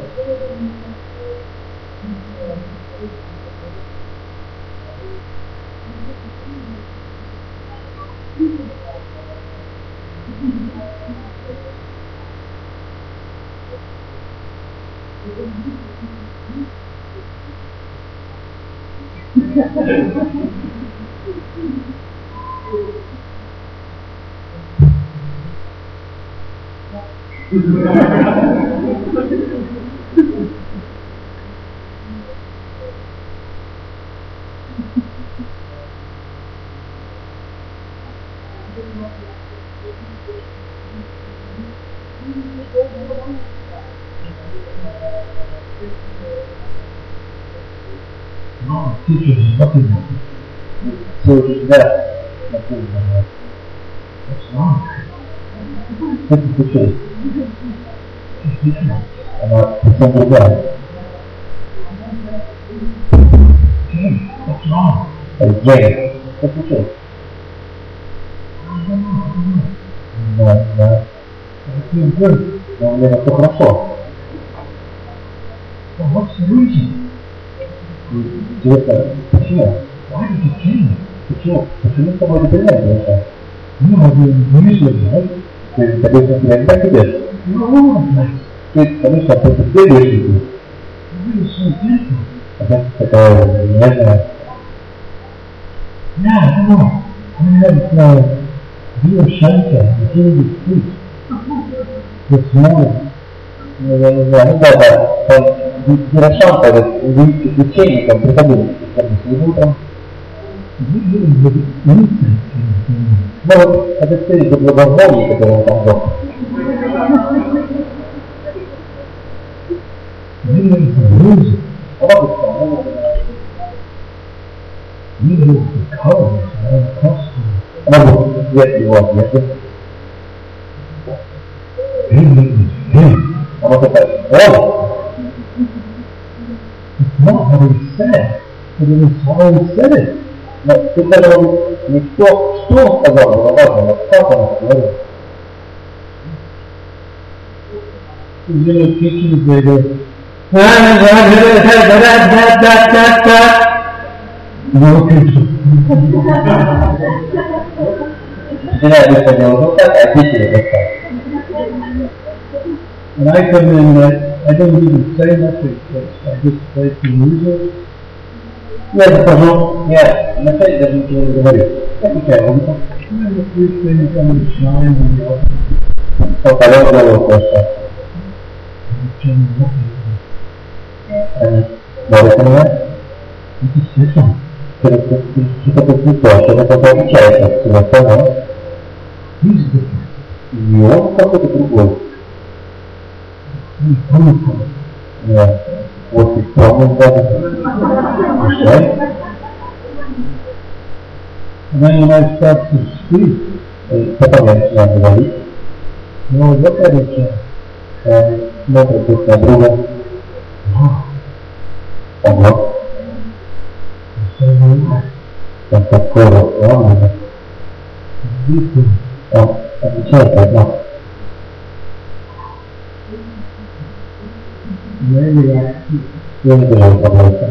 No, teacher is looking at me. Все учителя смотрели на меня. What's wrong? Что ты случилось? Она совсем другая. What's wrong? Джейн, что случилось? Да. I feel good. Но мне все хорошо. Well, what's the reason? Интересно, почему? Why did you change? Почему с тобой это принято? You know, you're usually, right? Ты, конечно, иногда идешь. You're all over the place. Ты, конечно, просто следуешь идти. You're so gentle. Это такая нежная. Yeah, I know. I had Dear Shanta, the Hindu priest, this morning. Да. Дирошанта, лечение, там, приходил, сегодня утром. Really with instinct. Ну вот, это все из-за благовония, которое он там был. Really the music. Really the colors and the costume. Может, цвет его одежды. Really is him. А вот это он. It's not what he said, but it is how he said it. Но ты сказал не то, что он сказал, было важно, но как он это говорил. You know, teachers, they go, Вчера я ходил вот так, а дети вот так. and I come in, I don't even say much at church. I just play some music. Я захожу, я вначале даже ничего не говорю. Я включаю музыку. And the three things on the shine and the other. Повторяю голову просто. Они смотрят на меня. Что-то не то, что-то отличается от всего остального. И он какой-то другой. Нет, вот и помню даже. Мешай. And then when I start to speak, И потом я начинаю говорить. well, look at each other. Смотрят друг на друга. Ого. So relax. Он такой расслабленный. Deeply. Он отличается от нас. Very relaxed. Я не должен собраться.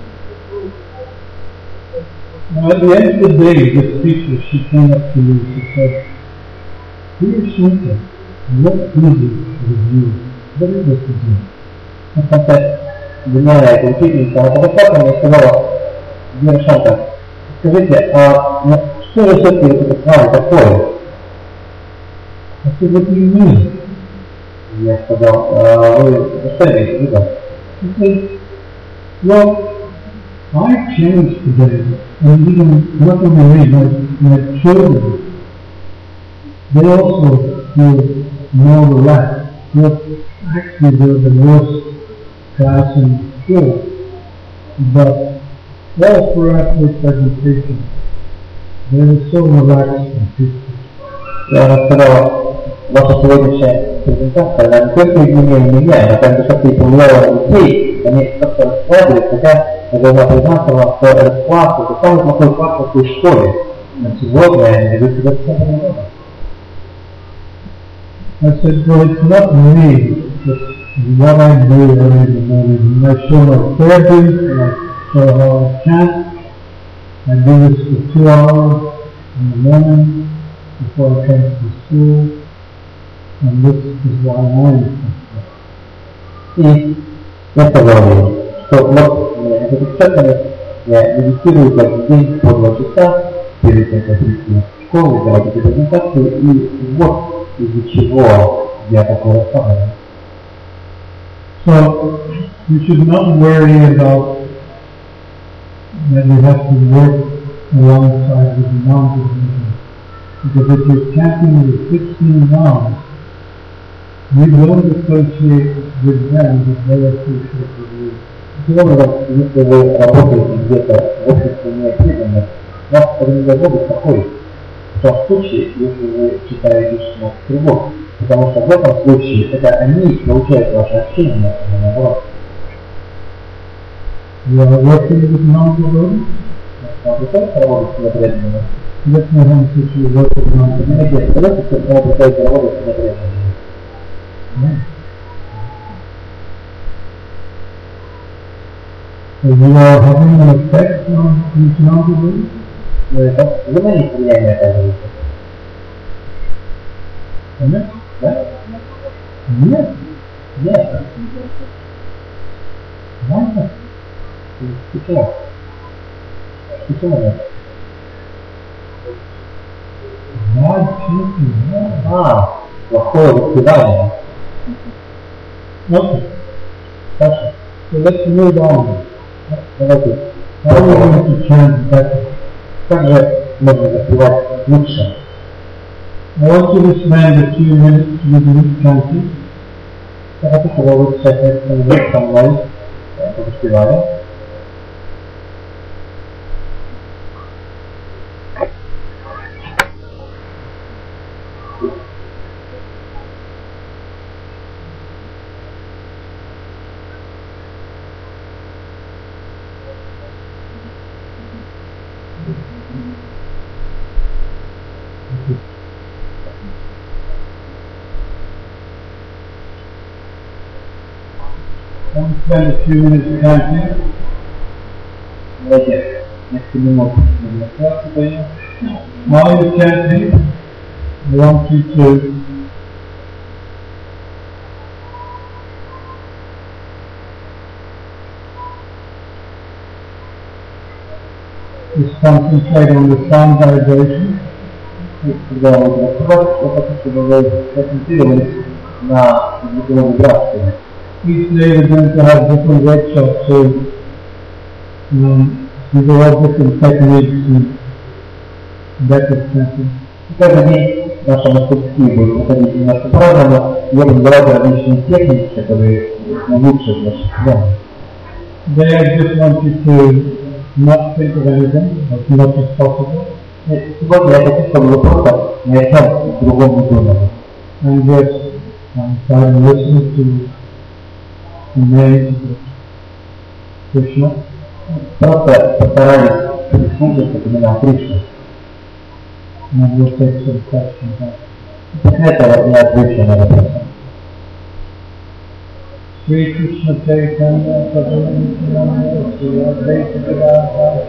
Now, at the end of the day, this teacher, she came up to me, she said, Dear Shinta, what is it with you? What is it with you? В конце дня эта учительница, она подошла ко мне и сказала: Дирошанта, скажите, а что же все-таки это с вами такое? I said, what do you mean? Я сказал: вы что имеете в виду? She said, well, I changed today, and even not only me, my children, they also feel more relaxed. But actually, they're the worst class in school. But all throughout the presentation, they were so relaxed and peaceful. Я рассказала: ваша сегодняшняя презентация, она не только изменила меня, она также как-то и повлияла на детей, они как-то расслабились, хотя я должна признаться вам, что этот класс, это самый плохой класс в такой школе. Но сегодня они ведут себя совсем по-другому. I said, well, it's not me, it's what I do early in the morning. When I show my therapy, and I show how I chant. I do this for 2 hours in the morning before I come to school, and this is why I'm here. И я сказал ей, что вот это печатание я медитирую каждый день по 2 часа перед тем, как прийти в школу, делать эту презентацию, и вот из-за чего я такой расслабленный. So, you should not worry about that you have to work alongside with the non-Buddhism. Because if you're chanting the 16 rounds, you don't associate with them, but they associate with you. Сегодня, если вы работаете где-то в обществе неактивно, вас это не должно беспокоить. том случае, если вы читаете шмот кругов, потому что в этом случае это они получают ваше общение, а не наоборот. You are working with non-Guru? Вы тоже работаете с непреданными? Let me know if you work with non-Guru. Мне сказать, что вы пытаетесь работать с непреданными. So you are having an effect on these non-Guru? Вы на них влияние оказываете? Нет? Да? Нет. Нет. Можно? Почему? Почему нет? Bad thinking, yeah. Плохое воспитание. Okay. Хорошо. So let's move on. Давайте. How are we going to chant better? Как же можно воспевать лучше? I want you to spend a few minutes with me chanting. Я хочу, чтобы вы сейчас несколько минут со мной воспевали. I want to spend a few minutes chanting. Давайте несколько минут воспеваем. While you're chanting, I want you to just concentrate on the sound vibration. Когда вы воспеваете, я хочу, чтобы вы концентрировались на звуковой вибрации. Each day we're going to have different workshops, so these are all different techniques and better chanting. Каждый день наши мастерские будут выходить немножко по-разному, и я буду давать различные техники, которые лучше для себя. Today I just want you to not think of anything as much as possible. Сегодня я хочу, чтобы вы просто ни о чем другом не думали. And just try to listen to the name of Krishna. Просто постарались прислушаться к именам Кришны. And we'll take some questions out. После этого я отвечу на вопросы. Sri Krishna Chaitanya Prabhu Nityananda Sri Advaita Gadadhara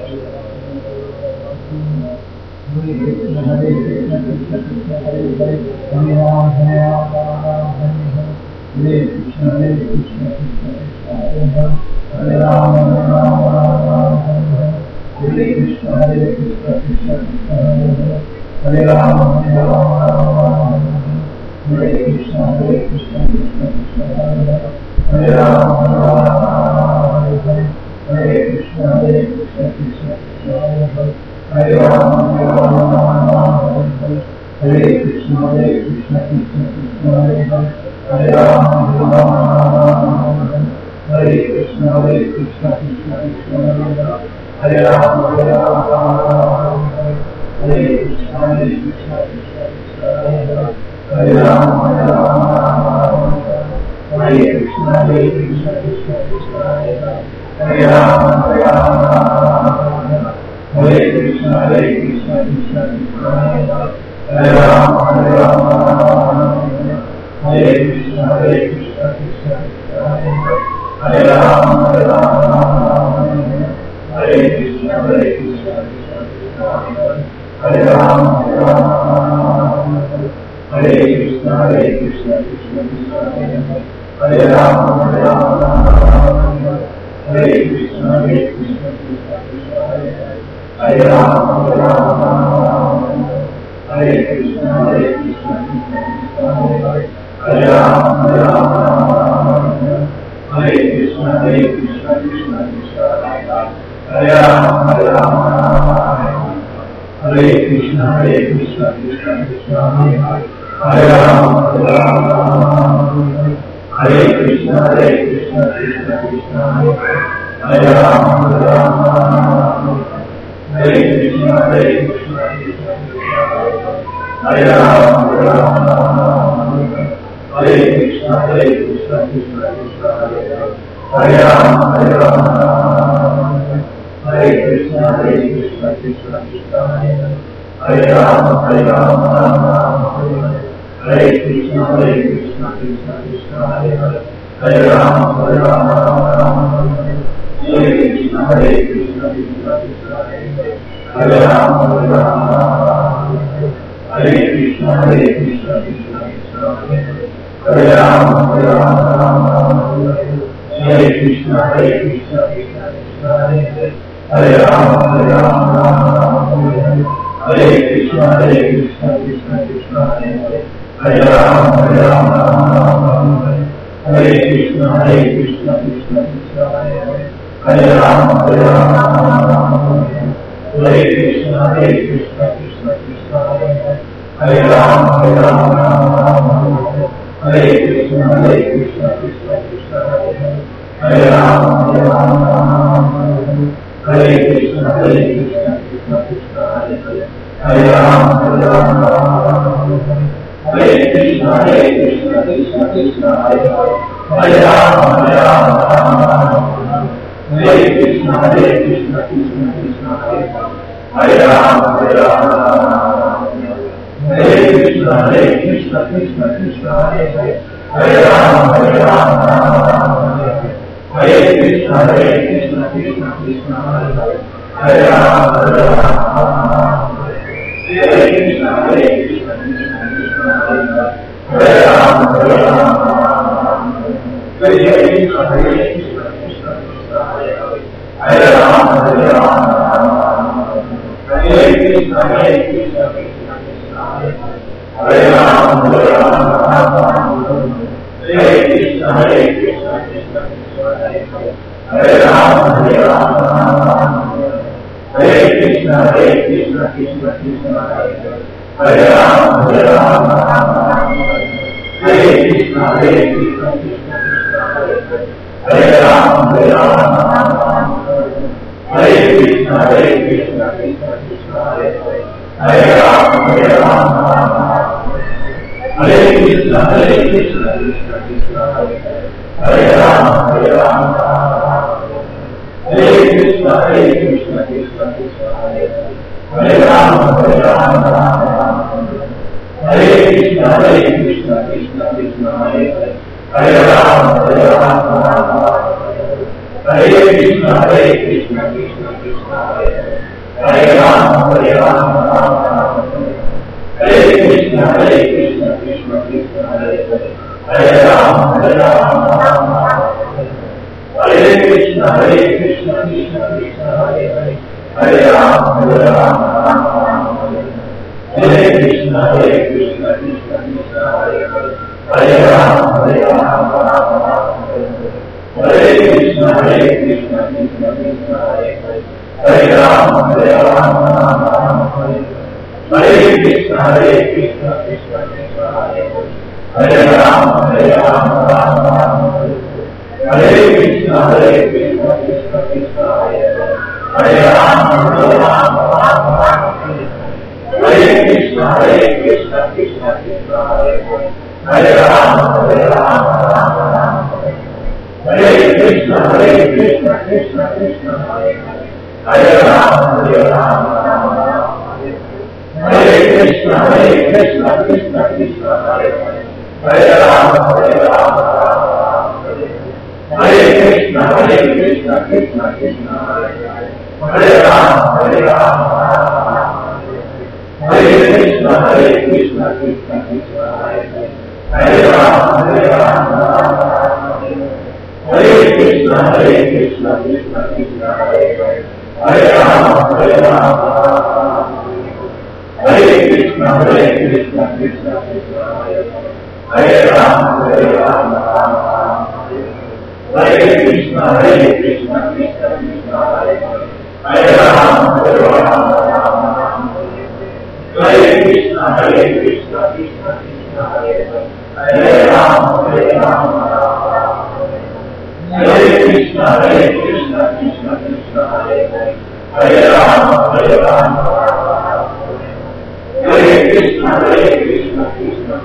Hare Krishna Hare Krishna Krishna Krishna Hare Hare Hare Ram Hare Ram Ram Ram Hare Hare Krishna Krishna Krishna Krishna Hare Hare Hare Ram Hare Ram Ram Ram Hare Hare Krishna Krishna Krishna Hare Hare Hare Ram Hare Ram Ram Ram Hare Krishna Krishna Krishna Hare Hare Hare Ram Hare Ram Hare Hare Hare Krishna Krishna Krishna Hare Hare Hare Ram Hare Ram Hare Hare Hare Krishna Krishna Krishna Hare Hare Hare Ram Hare Ram Hare Krishna Krishna Krishna Hare Hare Hare Ram Hare Ram Hare Krishna Krishna Krishna Hare Hare Hare Ram Hare Ram Hare Krishna Krishna Krishna Hare Hare Hare Ram Hare Ram Hare Krishna Krishna Krishna Hare Hare Hare Ram Hare Ram Hare Krishna Krishna Krishna Hare Hare Hare Ram Hare Ram Hare Krishna Krishna Krishna Hare Ram Hare Ram Hare Krishna Krishna Krishna Hare Ram Hare Ram Hare Krishna Krishna Krishna Hare Ram Hare Ram Hare Krishna Krishna Krishna Hare Ram Hare Ram Hare Krishna Krishna Krishna Hare Ram Hare Ram Hare Krishna Krishna Krishna Hare Ram Hare Ram Hare Krishna Krishna Krishna Hare Ram Hare Ram Hare Krishna Krishna Krishna Hare Rama, Hare Rama, Hare Krishna, Krishna Krishna, Hare Hare, Hare Rama, Hare Rama, Hare Krishna, Krishna Krishna, Hare Hare, Hare Rama, Hare Rama, Hare Krishna, Krishna Krishna, Hare Hare, Hare Rama, Hare Rama, Hare Krishna, Krishna Krishna, Hare Hare, Hare Rama, Hare Rama, Hare Krishna, Krishna Krishna, Hare Hare, Hare Rama, Hare Rama, Hare Krishna, Krishna Krishna, Hare Hare, Hare Rama, Hare Rama, Hare Krishna, Krishna Krishna, Hare Hare, Hare Rama, Hare Rama, Hare Krishna, Krishna Krishna, Hare Hare, Hare Rama, Hare Rama, Hare Krishna, Krishna Krishna, Hare Hare, Hare Rama, Hare Rama, Hare Krishna, Krishna Krishna, Hare Hare, Hare Rama, Hare Rama, Hare Krishna, Krishna Krishna, Hare Hare, Hare Rama, Hare Rama, Hare Krishna, Krishna Krishna, Hare Hare, Hare Rama, Hare Rama, Hare Krishna, Krishna Krishna, Hare Hare, Hare Rama, Hare Rama, Hare Krishna, Krishna Krishna, Hare Hare, Hare Rama, Hare Rama, Hare Krishna, Krishna Krishna, Hare Hare, Hare Rama, Hare Rama, Hare Krishna, Krishna Krishna, Hare Hare, Hare Rama, Hare Rama, Hare Krishna, Krishna Krishna, Hare Hare, Hare Rama, Hare Rama, Hare Krishna, Krishna Krishna, Hare Hare, Hare Rama, Hare Rama, Hare Krishna, Krishna Krishna, Hare Hare, Hare Rama, Hare Rama, Hare Krishna, Krishna Krishna, Hare Hare, Hare Rama, Hare Rama, Hare Krishna, Krishna Krishna, Hare Hare, Hare Rama, Hare Rama, Hare Krishna, Krishna Krishna, Hare Hare, Hare Rama, Hare Rama, Hare Krishna, Krishna Krishna, Hare Hare, Hare Rama, Hare Rama, Hare Krishna, Krishna Krishna, Hare Hare, Hare Rama, Hare Rama, Hare Krishna, Krishna Krishna, Hare Hare, Hare Rama, Hare Rama, Hare Krishna, Krishna Krishna, Hare Hare, Hare Rama, Hare Rama, Hare Krishna, Krishna Krishna, Hare Hare, Hare Rama, Hare Rama, Hare Krishna, Krishna Krishna, Hare Hare, Hare Rama, Hare Rama, Hare Krishna, Krishna Krishna, Hare Hare, Hare Rama, Hare Rama, Hare Krishna, Krishna Krishna, Hare Hare, Hare Rama, Hare Rama, Hare Krishna, Krishna Krishna, Hare Hare, Hare Rama, Hare Rama, Hare Krishna, Krishna Krishna, Hare Hare, Hare Rama, Hare Rama, Hare Krishna, Krishna Krishna, Hare Hare, Hare Rama, Hare Rama, Hare Krishna, Krishna Krishna, Hare Hare, Hare Rama, Hare Rama, Hare Krishna, Krishna Krishna, Hare Hare, Hare Rama, Hare Rama, Hare Krishna, Krishna Krishna, Hare Hare, Hare Rama, Hare Rama, Hare Krishna, Krishna Krishna, Hare Hare, Hare Rama, Hare Rama, Hare Krishna, Krishna Krishna, Hare Hare, Hare Rama, Hare Rama, Hare Krishna, Krishna Krishna, Hare Hare, Hare Rama, Hare Rama, Hare Krishna, Krishna Krishna, Hare Hare, Hare Rama, Hare Rama, Hare Krishna, Krishna Krishna, Hare Hare, Hare Rama, Hare Rama, Hare Krishna, Krishna Krishna, Hare Hare, Hare Rama, Hare Rama, Hare Krishna, Krishna Krishna,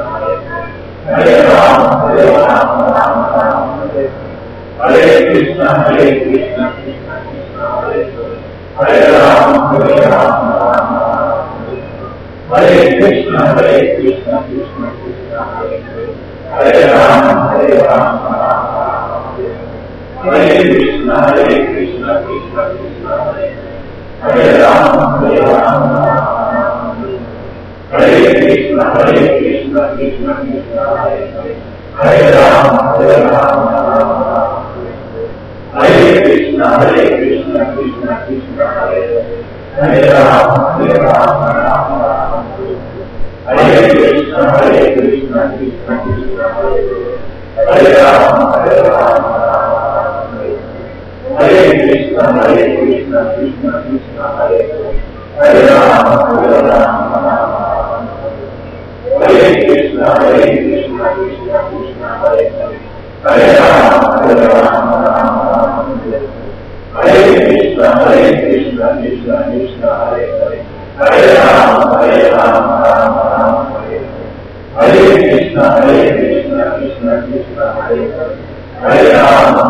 Hare Rama, Rama Rama, Hare Krishna, Krishna Krishna, Hare Rama, Rama Rama, Hare Krishna, Krishna Krishna, Hare Rama, Rama Rama, Hare Krishna, Krishna Krishna, Hare Rama, Rama Rama, Hare Krishna, Krishna Krishna, Hare Rama, Rama Rama, Hare Krishna, Krishna Krishna, Hare Rama, Rama Rama, Hare Krishna, Krishna Krishna, Hare Rama, Rama Rama, Hare Krishna, Krishna Krishna, Hare Rama, Rama Rama, Hare Krishna, Krishna Krishna, Hare Rama, Rama Rama, Hare Krishna, Krishna Krishna, Hare Rama, Rama, Hare Krishna, Krishna Krishna, Hare Rama,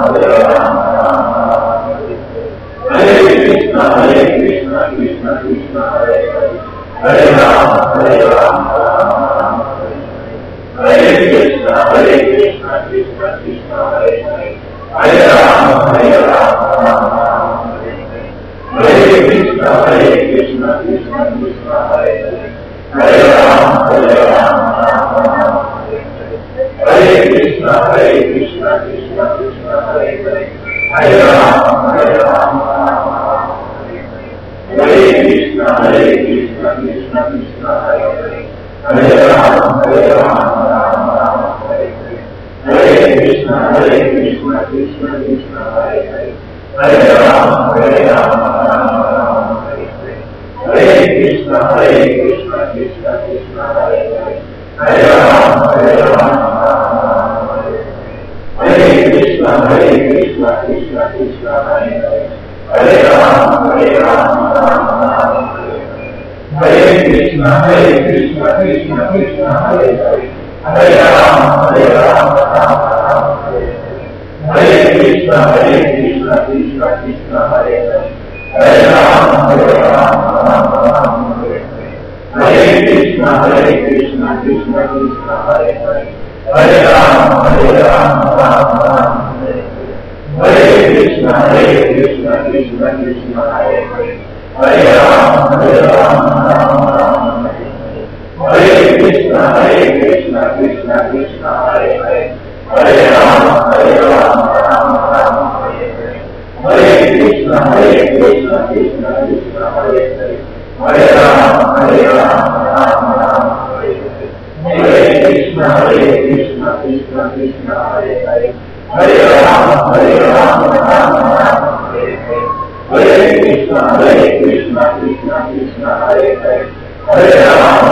Rama, Hare Krishna, Krishna Krishna, Hare Rama, Rama, Hare Krishna, Krishna Krishna, Hare Rama, Rama, Hare Krishna, Krishna Krishna, Hare Rama, Rama, Hare Krishna, Krishna Krishna, Hare Rama, Rama, Hare Krishna, Krishna Krishna, Hare Rama, Rama, Hare Krishna, Krishna Krishna, Hare Rama, Rama, Hare Krishna, Krishna Krishna, Hare Rama, Rama, Hare Krishna, Krishna Krishna, Hare Rama, Rama, Hare Krishna, Krishna Krishna, Hare Rama, Rama, Hare Krishna, Krishna Krishna, Hare Rama, Rama, Hare Krishna, Krishna Krishna, Hare Rama, Rama, Hare Krishna, Krishna Krishna, Hare Rama, Rama, Hare Krishna, Krishna Krishna, Hare Rama, Rama, Hare Krishna, Krishna Krishna, Hare Rama, Rama, Hare Krishna, Krishna Krishna, Hare Rama, Rama, Hare Krishna, Krishna Krishna, Hare Rama,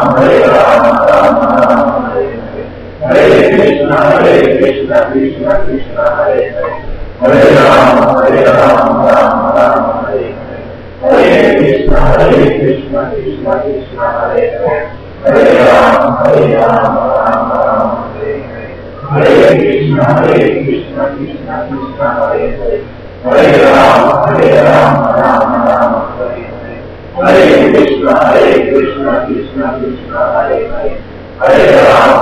Rama, Hare Krishna, Krishna Krishna, Hare Rama, Rama, Hare Krishna, Krishna Krishna, Hare Rama, Rama, Hare Krishna, Krishna Krishna, Hare Rama, Rama, Hare Krishna, Krishna Krishna, Hare Rama,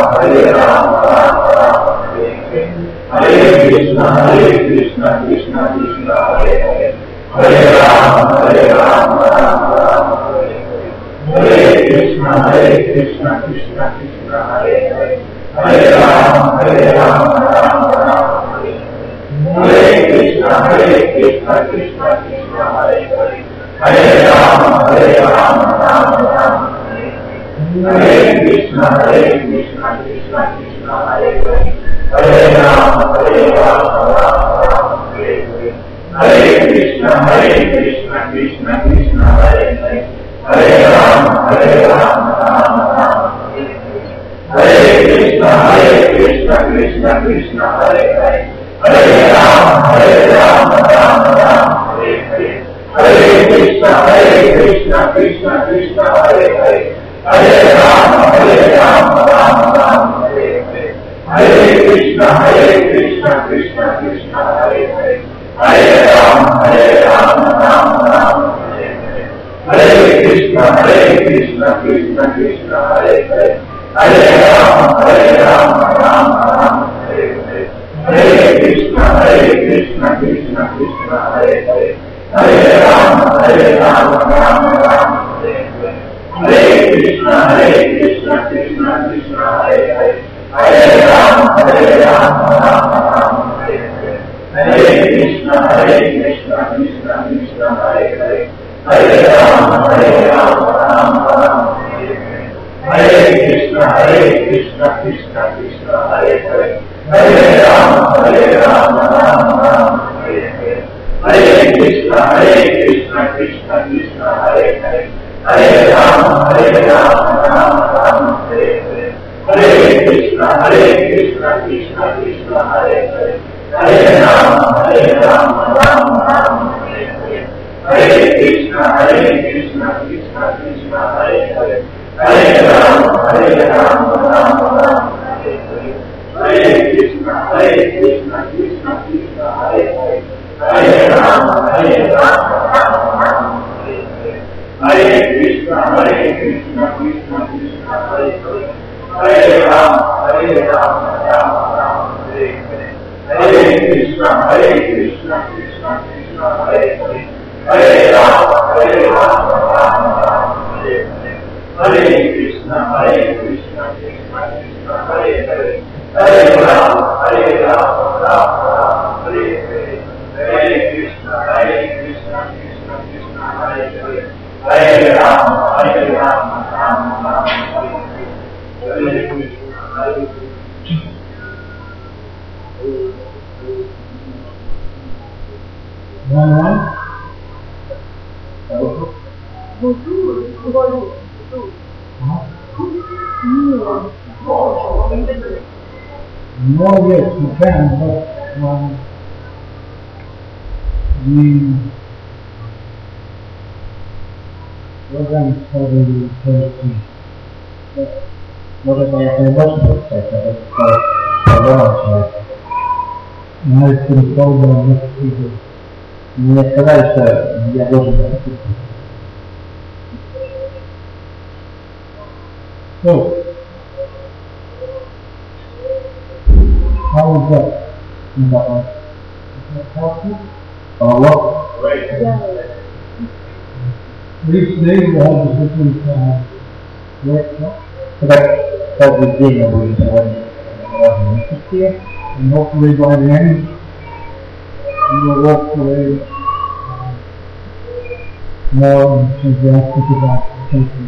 Rama, Hare Krishna, Krishna Krishna, Hare Rama, Rama, Hare Krishna, Krishna Krishna, Hare Rama, Rama, Hare Krishna, Krishna Krishna, Hare Rama, Rama, Hare Krishna, Krishna Krishna, Hare Rama, Rama, Hare Krishna, Krishna Krishna, Hare Rama, Rama, Hare Krishna, Krishna Krishna, Hare Rama, Rama, Hare Krishna, Krishna Krishna, Hare Hare Rama, Rama Rama, Hare Hare. Hare Krishna, Krishna Krishna, Hare Hare. Hare Rama, Rama Rama, Hare Hare. Hare Krishna, Krishna Krishna, Hare Hare. Hare Rama, Rama Rama, Hare Hare. Hare Krishna, Krishna Krishna, Hare Hare. Hare Rama, Rama Rama, Hare Hare. Hare Krishna, Krishna Krishna, Hare Hare. Hare Rama, Rama Rama, Hare Hare. Hare Krishna, Krishna Krishna, Hare Hare. Hare Rama, Rama Rama, Hare Hare. Hare Krishna, Krishna Krishna, Hare Hare. Hare Rama, Rama Rama, Hare Hare. Hare Krishna, Krishna Krishna, Hare Hare. Hare Rama, Rama Rama, Hare Hare. Hare Krishna, Krishna Krishna, Hare Hare. Hare Rama, Rama Rama, Hare Hare. Hare Krishna, Krishna Krishna, Hare Hare. Hare Rama, Rama Rama, Hare Hare. Hare Krishna, Krishna Krishna, Hare Hare. Hare Rama, Rama Rama, Hare Hare. Hare Krishna, Krishna Krishna, Hare Hare. Hare Rama, Rama Rama, Hare Hare. Hare Krishna, Krishna Krishna, Hare Hare. Hare Rama, Rama Rama, Hare Hare. Hare Krishna, Krishna Krishna, Hare Hare. Hare Rama, Rama Rama, Hare Hare. Hare Krishna, Krishna Krishna, Hare Hare. Hare Rama, Rama Rama, Hare Hare. Hare Krishna, One. No, yes, you can, but we're going to study the 13. Może to jak najbardziej podkreśla, to problem się. I can follow the next people. Nie staraj się dialogu. So, how is that? Nie da pan. Each day we have a different work, no? Tak, każdy dzień robię działanie wszystkie. And hopefully by the end you will walk away more enthusiastic about taking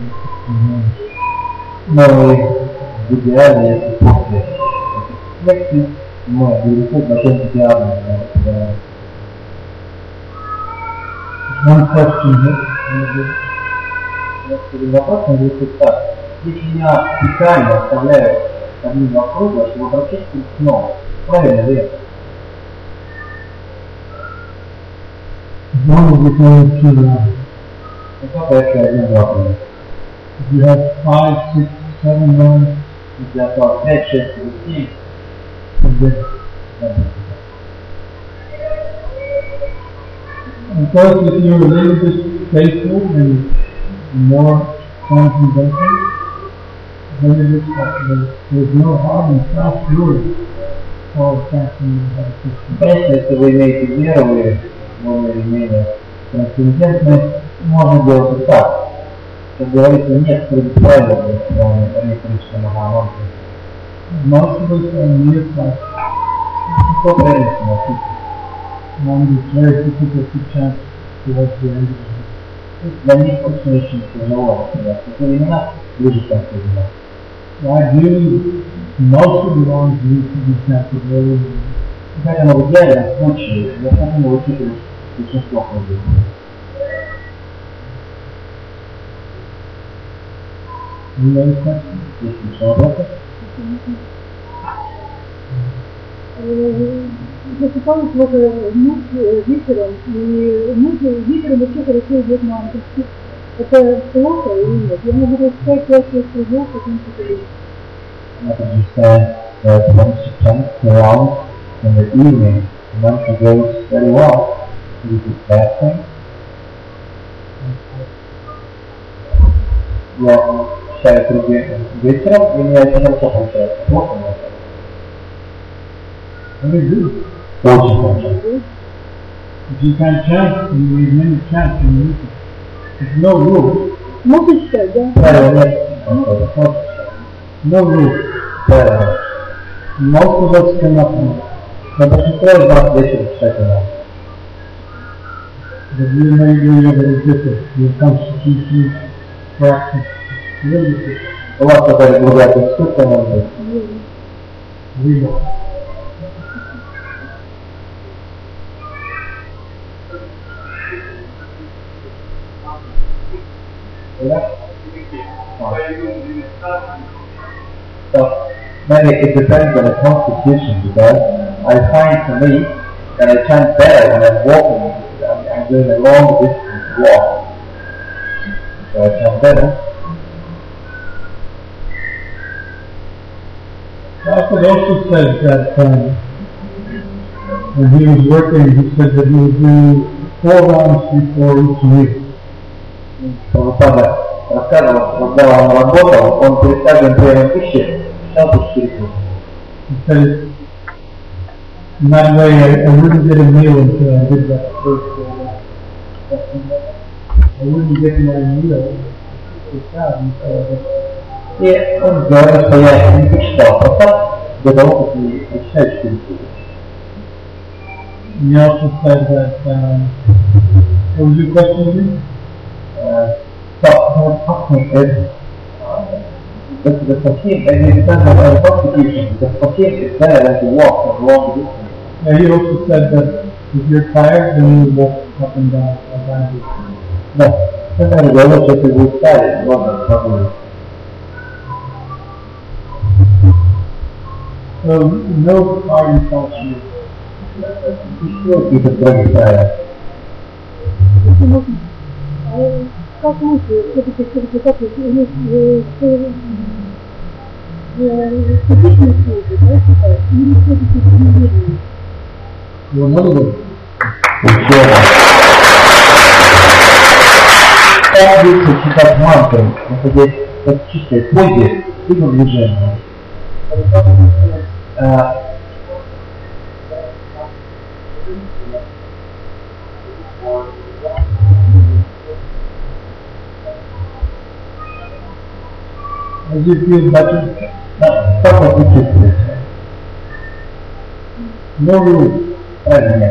No i w idealnie jest to lekcji, moja wielka będzie idealna. one question here. Вопрос звучит так. Если меня специально оставляют одним вопросом, чтобы обратиться снова, правильно ли это? As long as you can choose one. Это только один вопрос. If you have 5, 6, 7 rounds, Если осталось 5, 6 или 7, then of course, if you're a little bit faithful and more confidential, then it is possible. There's no harm in self-rule or casting the system. конечно, если вы имеете веру, вы более или менее трансцендентность, можно делать и так. Как говорится, нет правил, если Кришна Махамантра. Most of us are near class, Кто правильно смотрит? and it's very difficult to chant towards the end of it. Для них очень тяжело, потому что времена ближе к концу дня. Ideally, most of the ones need to be chanted early. Поэтому в идеальном случае необходимо учитывать большинство ходов. Any other questions? Есть еще вопросы? Засыпалась вот муж вечером, и муж вечером вообще хорошо идет на английский. Это плохо или нет? Я могу рассказать, если я потом поговорю. I can understand that when she comes around in the evening, the mantra goes very well. Is it a bad thing? Я читаю круги вечером, и мне это хорошо получается. Плохо мне это. Very good. Очень хорошо. If you can chant, you need many chants in music. There's no rule. Можно читать, да? Правильно, нет. No rule. Правильно. Most of us cannot know. Но большинство из нас вечером читать не надо. But you may do your little different. Your constitution, practice, little different. У вас какая-то другая конституция, может быть? Real. Yeah? So, maybe it depends on the constitution, because I find for me that I chant better when I'm walking. I'm doing a long distance walk. So I chant better. Alfred also said that when he was working, he said that he would do 4 rounds before each meal. Прабхупада рассказывал, когда он работал, он перед каждым приемом пищи читал по 4 книги. He said, in that way, I wouldn't get a meal until I did that first 4 rounds. I wouldn't get my meal until I did that. И он говорит, что я не почитал просто до того, как не прочитаю 4 книги. He also said that, what was your question again? So, asking is, the faqih, and it depends on the constitution, the faqih is better than to walk a long distance. He also said that if you're tired, then you walk up and down. No, sometimes the other people will start it, not probably. So, no party culture. Еще какие-то другие правила. Если можно. Как мысли, все-таки как у них специфичные службы, да, считают? Или все-таки неверные? Well, another way. Каждый читать мантры, это здесь как чистое позе, либо движение. As you feel better, Как вы чувствуете? no rule. Правильно, нет.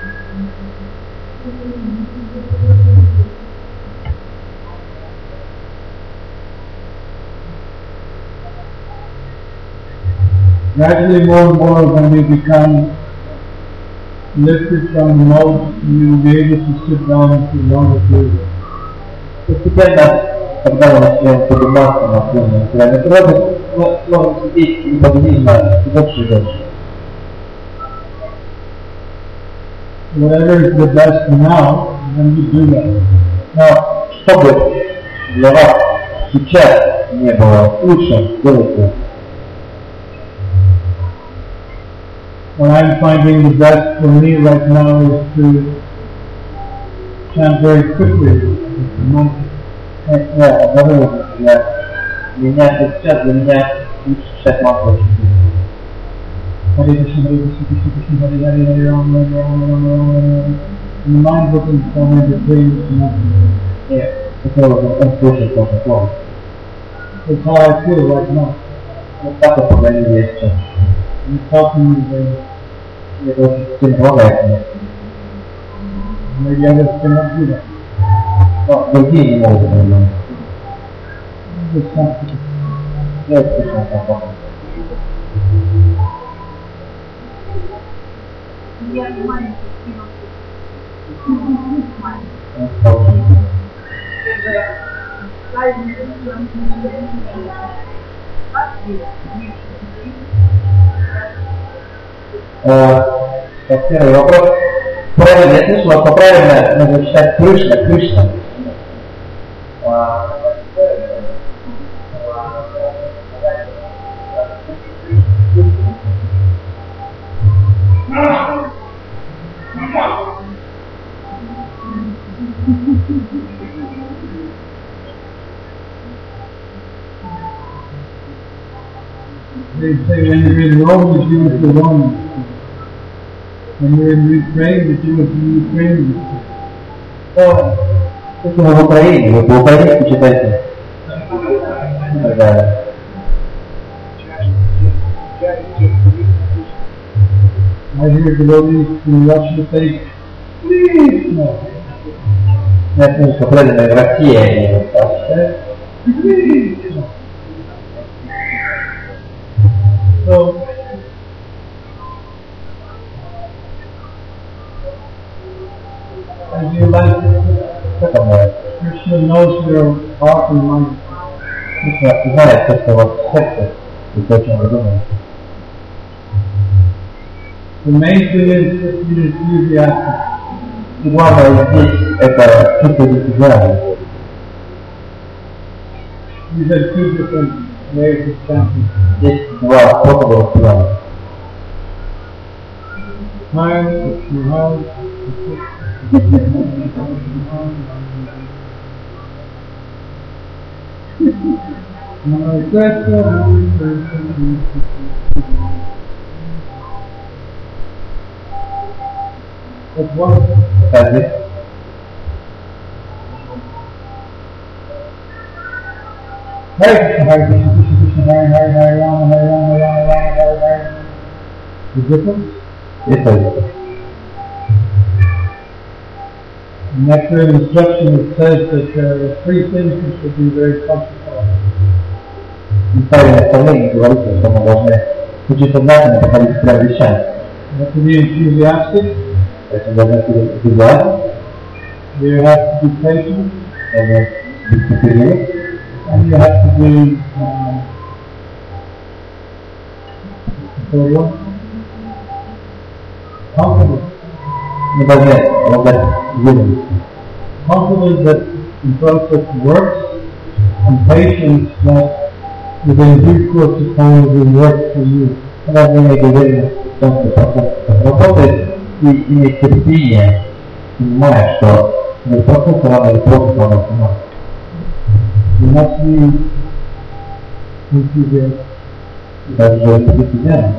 Gradually, more and more, when you become lifted from the mouth, you will be able to sit down for longer periods. Постепенно, когда мы начнем подниматься на определенной материальной природе, мы сможем сидеть неподвижно и дольше и дольше. Whatever is the best now, then you do that. Но чтобы для вас сейчас не было лучше, делайте. What I'm finding the best for me right now is to chant very quickly. The mantra. Я обнаружил, для меня сейчас для меня лучше читать мантру очень быстро. Hare Krishna, Hare Krishna, Krishna Krishna, Hare Hare, Hare Rama, Hare Rama, Rama Rama, Hare Hare. And the mind doesn't form into praise to nothing. И хотелось бы он слышать тоже слово. That's how I feel right now. Вот так вот поговорили я сейчас. I'm talking to you. Это очень сильно помогает мне. Maybe others cannot do that. Но другие не могут это делать. Just something. Я слышал такое. Первый вопрос. Правильно, я слышал, что правильно нужно читать Кришна, Кришна. They say when you're in Rome, you do it the Romans. When you're in Ukraine, you do it the Ukrainians. Если мы в Украине, вы по-украински читаете. Да. I hear devotees in Russia say, please, no. Я слышу, правильно, в России они спрашивают. So, as you like, Krishna knows your heart and mind. Кришна знает то, что у вас в сердце, и то, о чем вы думаете. The main thing is to be enthusiastic. И главное здесь это чувство энтузиазма. These are two different ways of chanting. Есть два способа воспевания. Hare Krishna, Hare Krishna, But what? That's it. Hare Krishna, Hare Krishna, Krishna Krishna, Hare Hare, Hare Rama, Hare Rama, Rama Rama, Hare Hare. The difference? Это In that third instruction it says that there are three things we should be very conscious of. правильное наставление говорится, что мы должны учиться внимательно подходить к трем вещам. You have to be enthusiastic, То есть мы должны быть энтузиастом, you have to be patient, должны быть терпеливы, and you have to be confident. мы должны обладать уверенностью. Confident that the process works, and patience that within due course of time it will work for you. Мы должны иметь уверенность в том, что процесс работает, и иметь терпение, понимая, что этот процесс рано или поздно должен сама. You must be enthusiastic. Даже энтузиазм.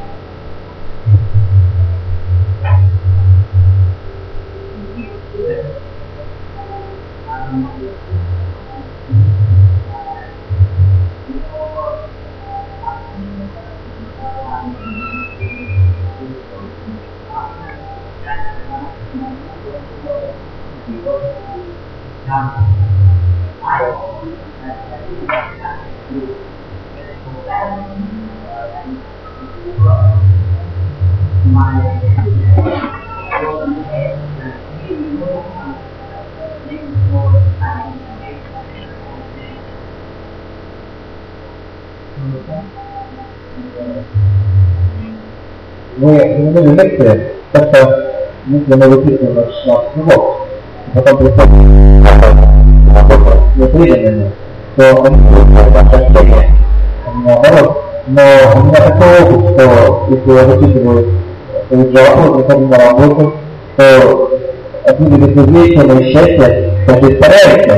Мы занимали лекции, так что если мы выписываем наш урок, потом приходим работа с неуверенными, то они будут наше общение, наоборот. Но у меня такой опыт, что если я выписываю свою жалобу, приходим на работу, то от них безусловно счастье, каждый старается.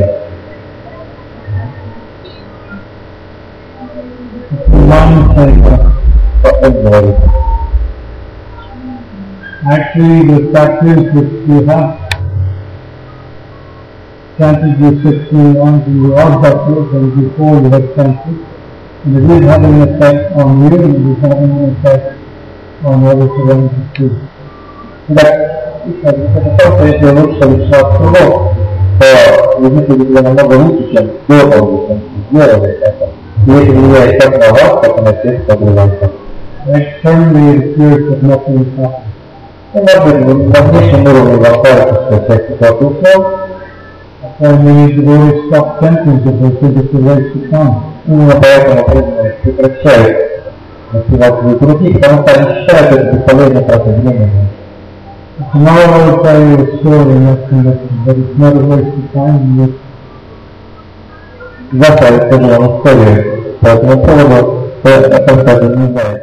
Actually, the fact is that you have chanted your 16 ones and you are bhaktis and before you have chanted, and it is having an effect on you and it is having an effect on others around you too. Да, это то, что если лучше начинать с урок, то вы выглядите намного лучше, чем до того, чем сделали это. И это влияет как на вас, так и на тех, кто окружает. Externally it appears that nothing is happening. Ну, может быть, на внешнем уровне вам кажется, что вся ситуация ушла. That's why many devotees stop chanting because they think it's a waste of time. Именно поэтому преданные прекращают наспевать свои круги, потому что они считают это бесполезной тратой времени. Tomorrow I will tell you a story in that connection, but it's not a waste of time. Завтра я расскажу вам историю по этому поводу, о том, как это не знает.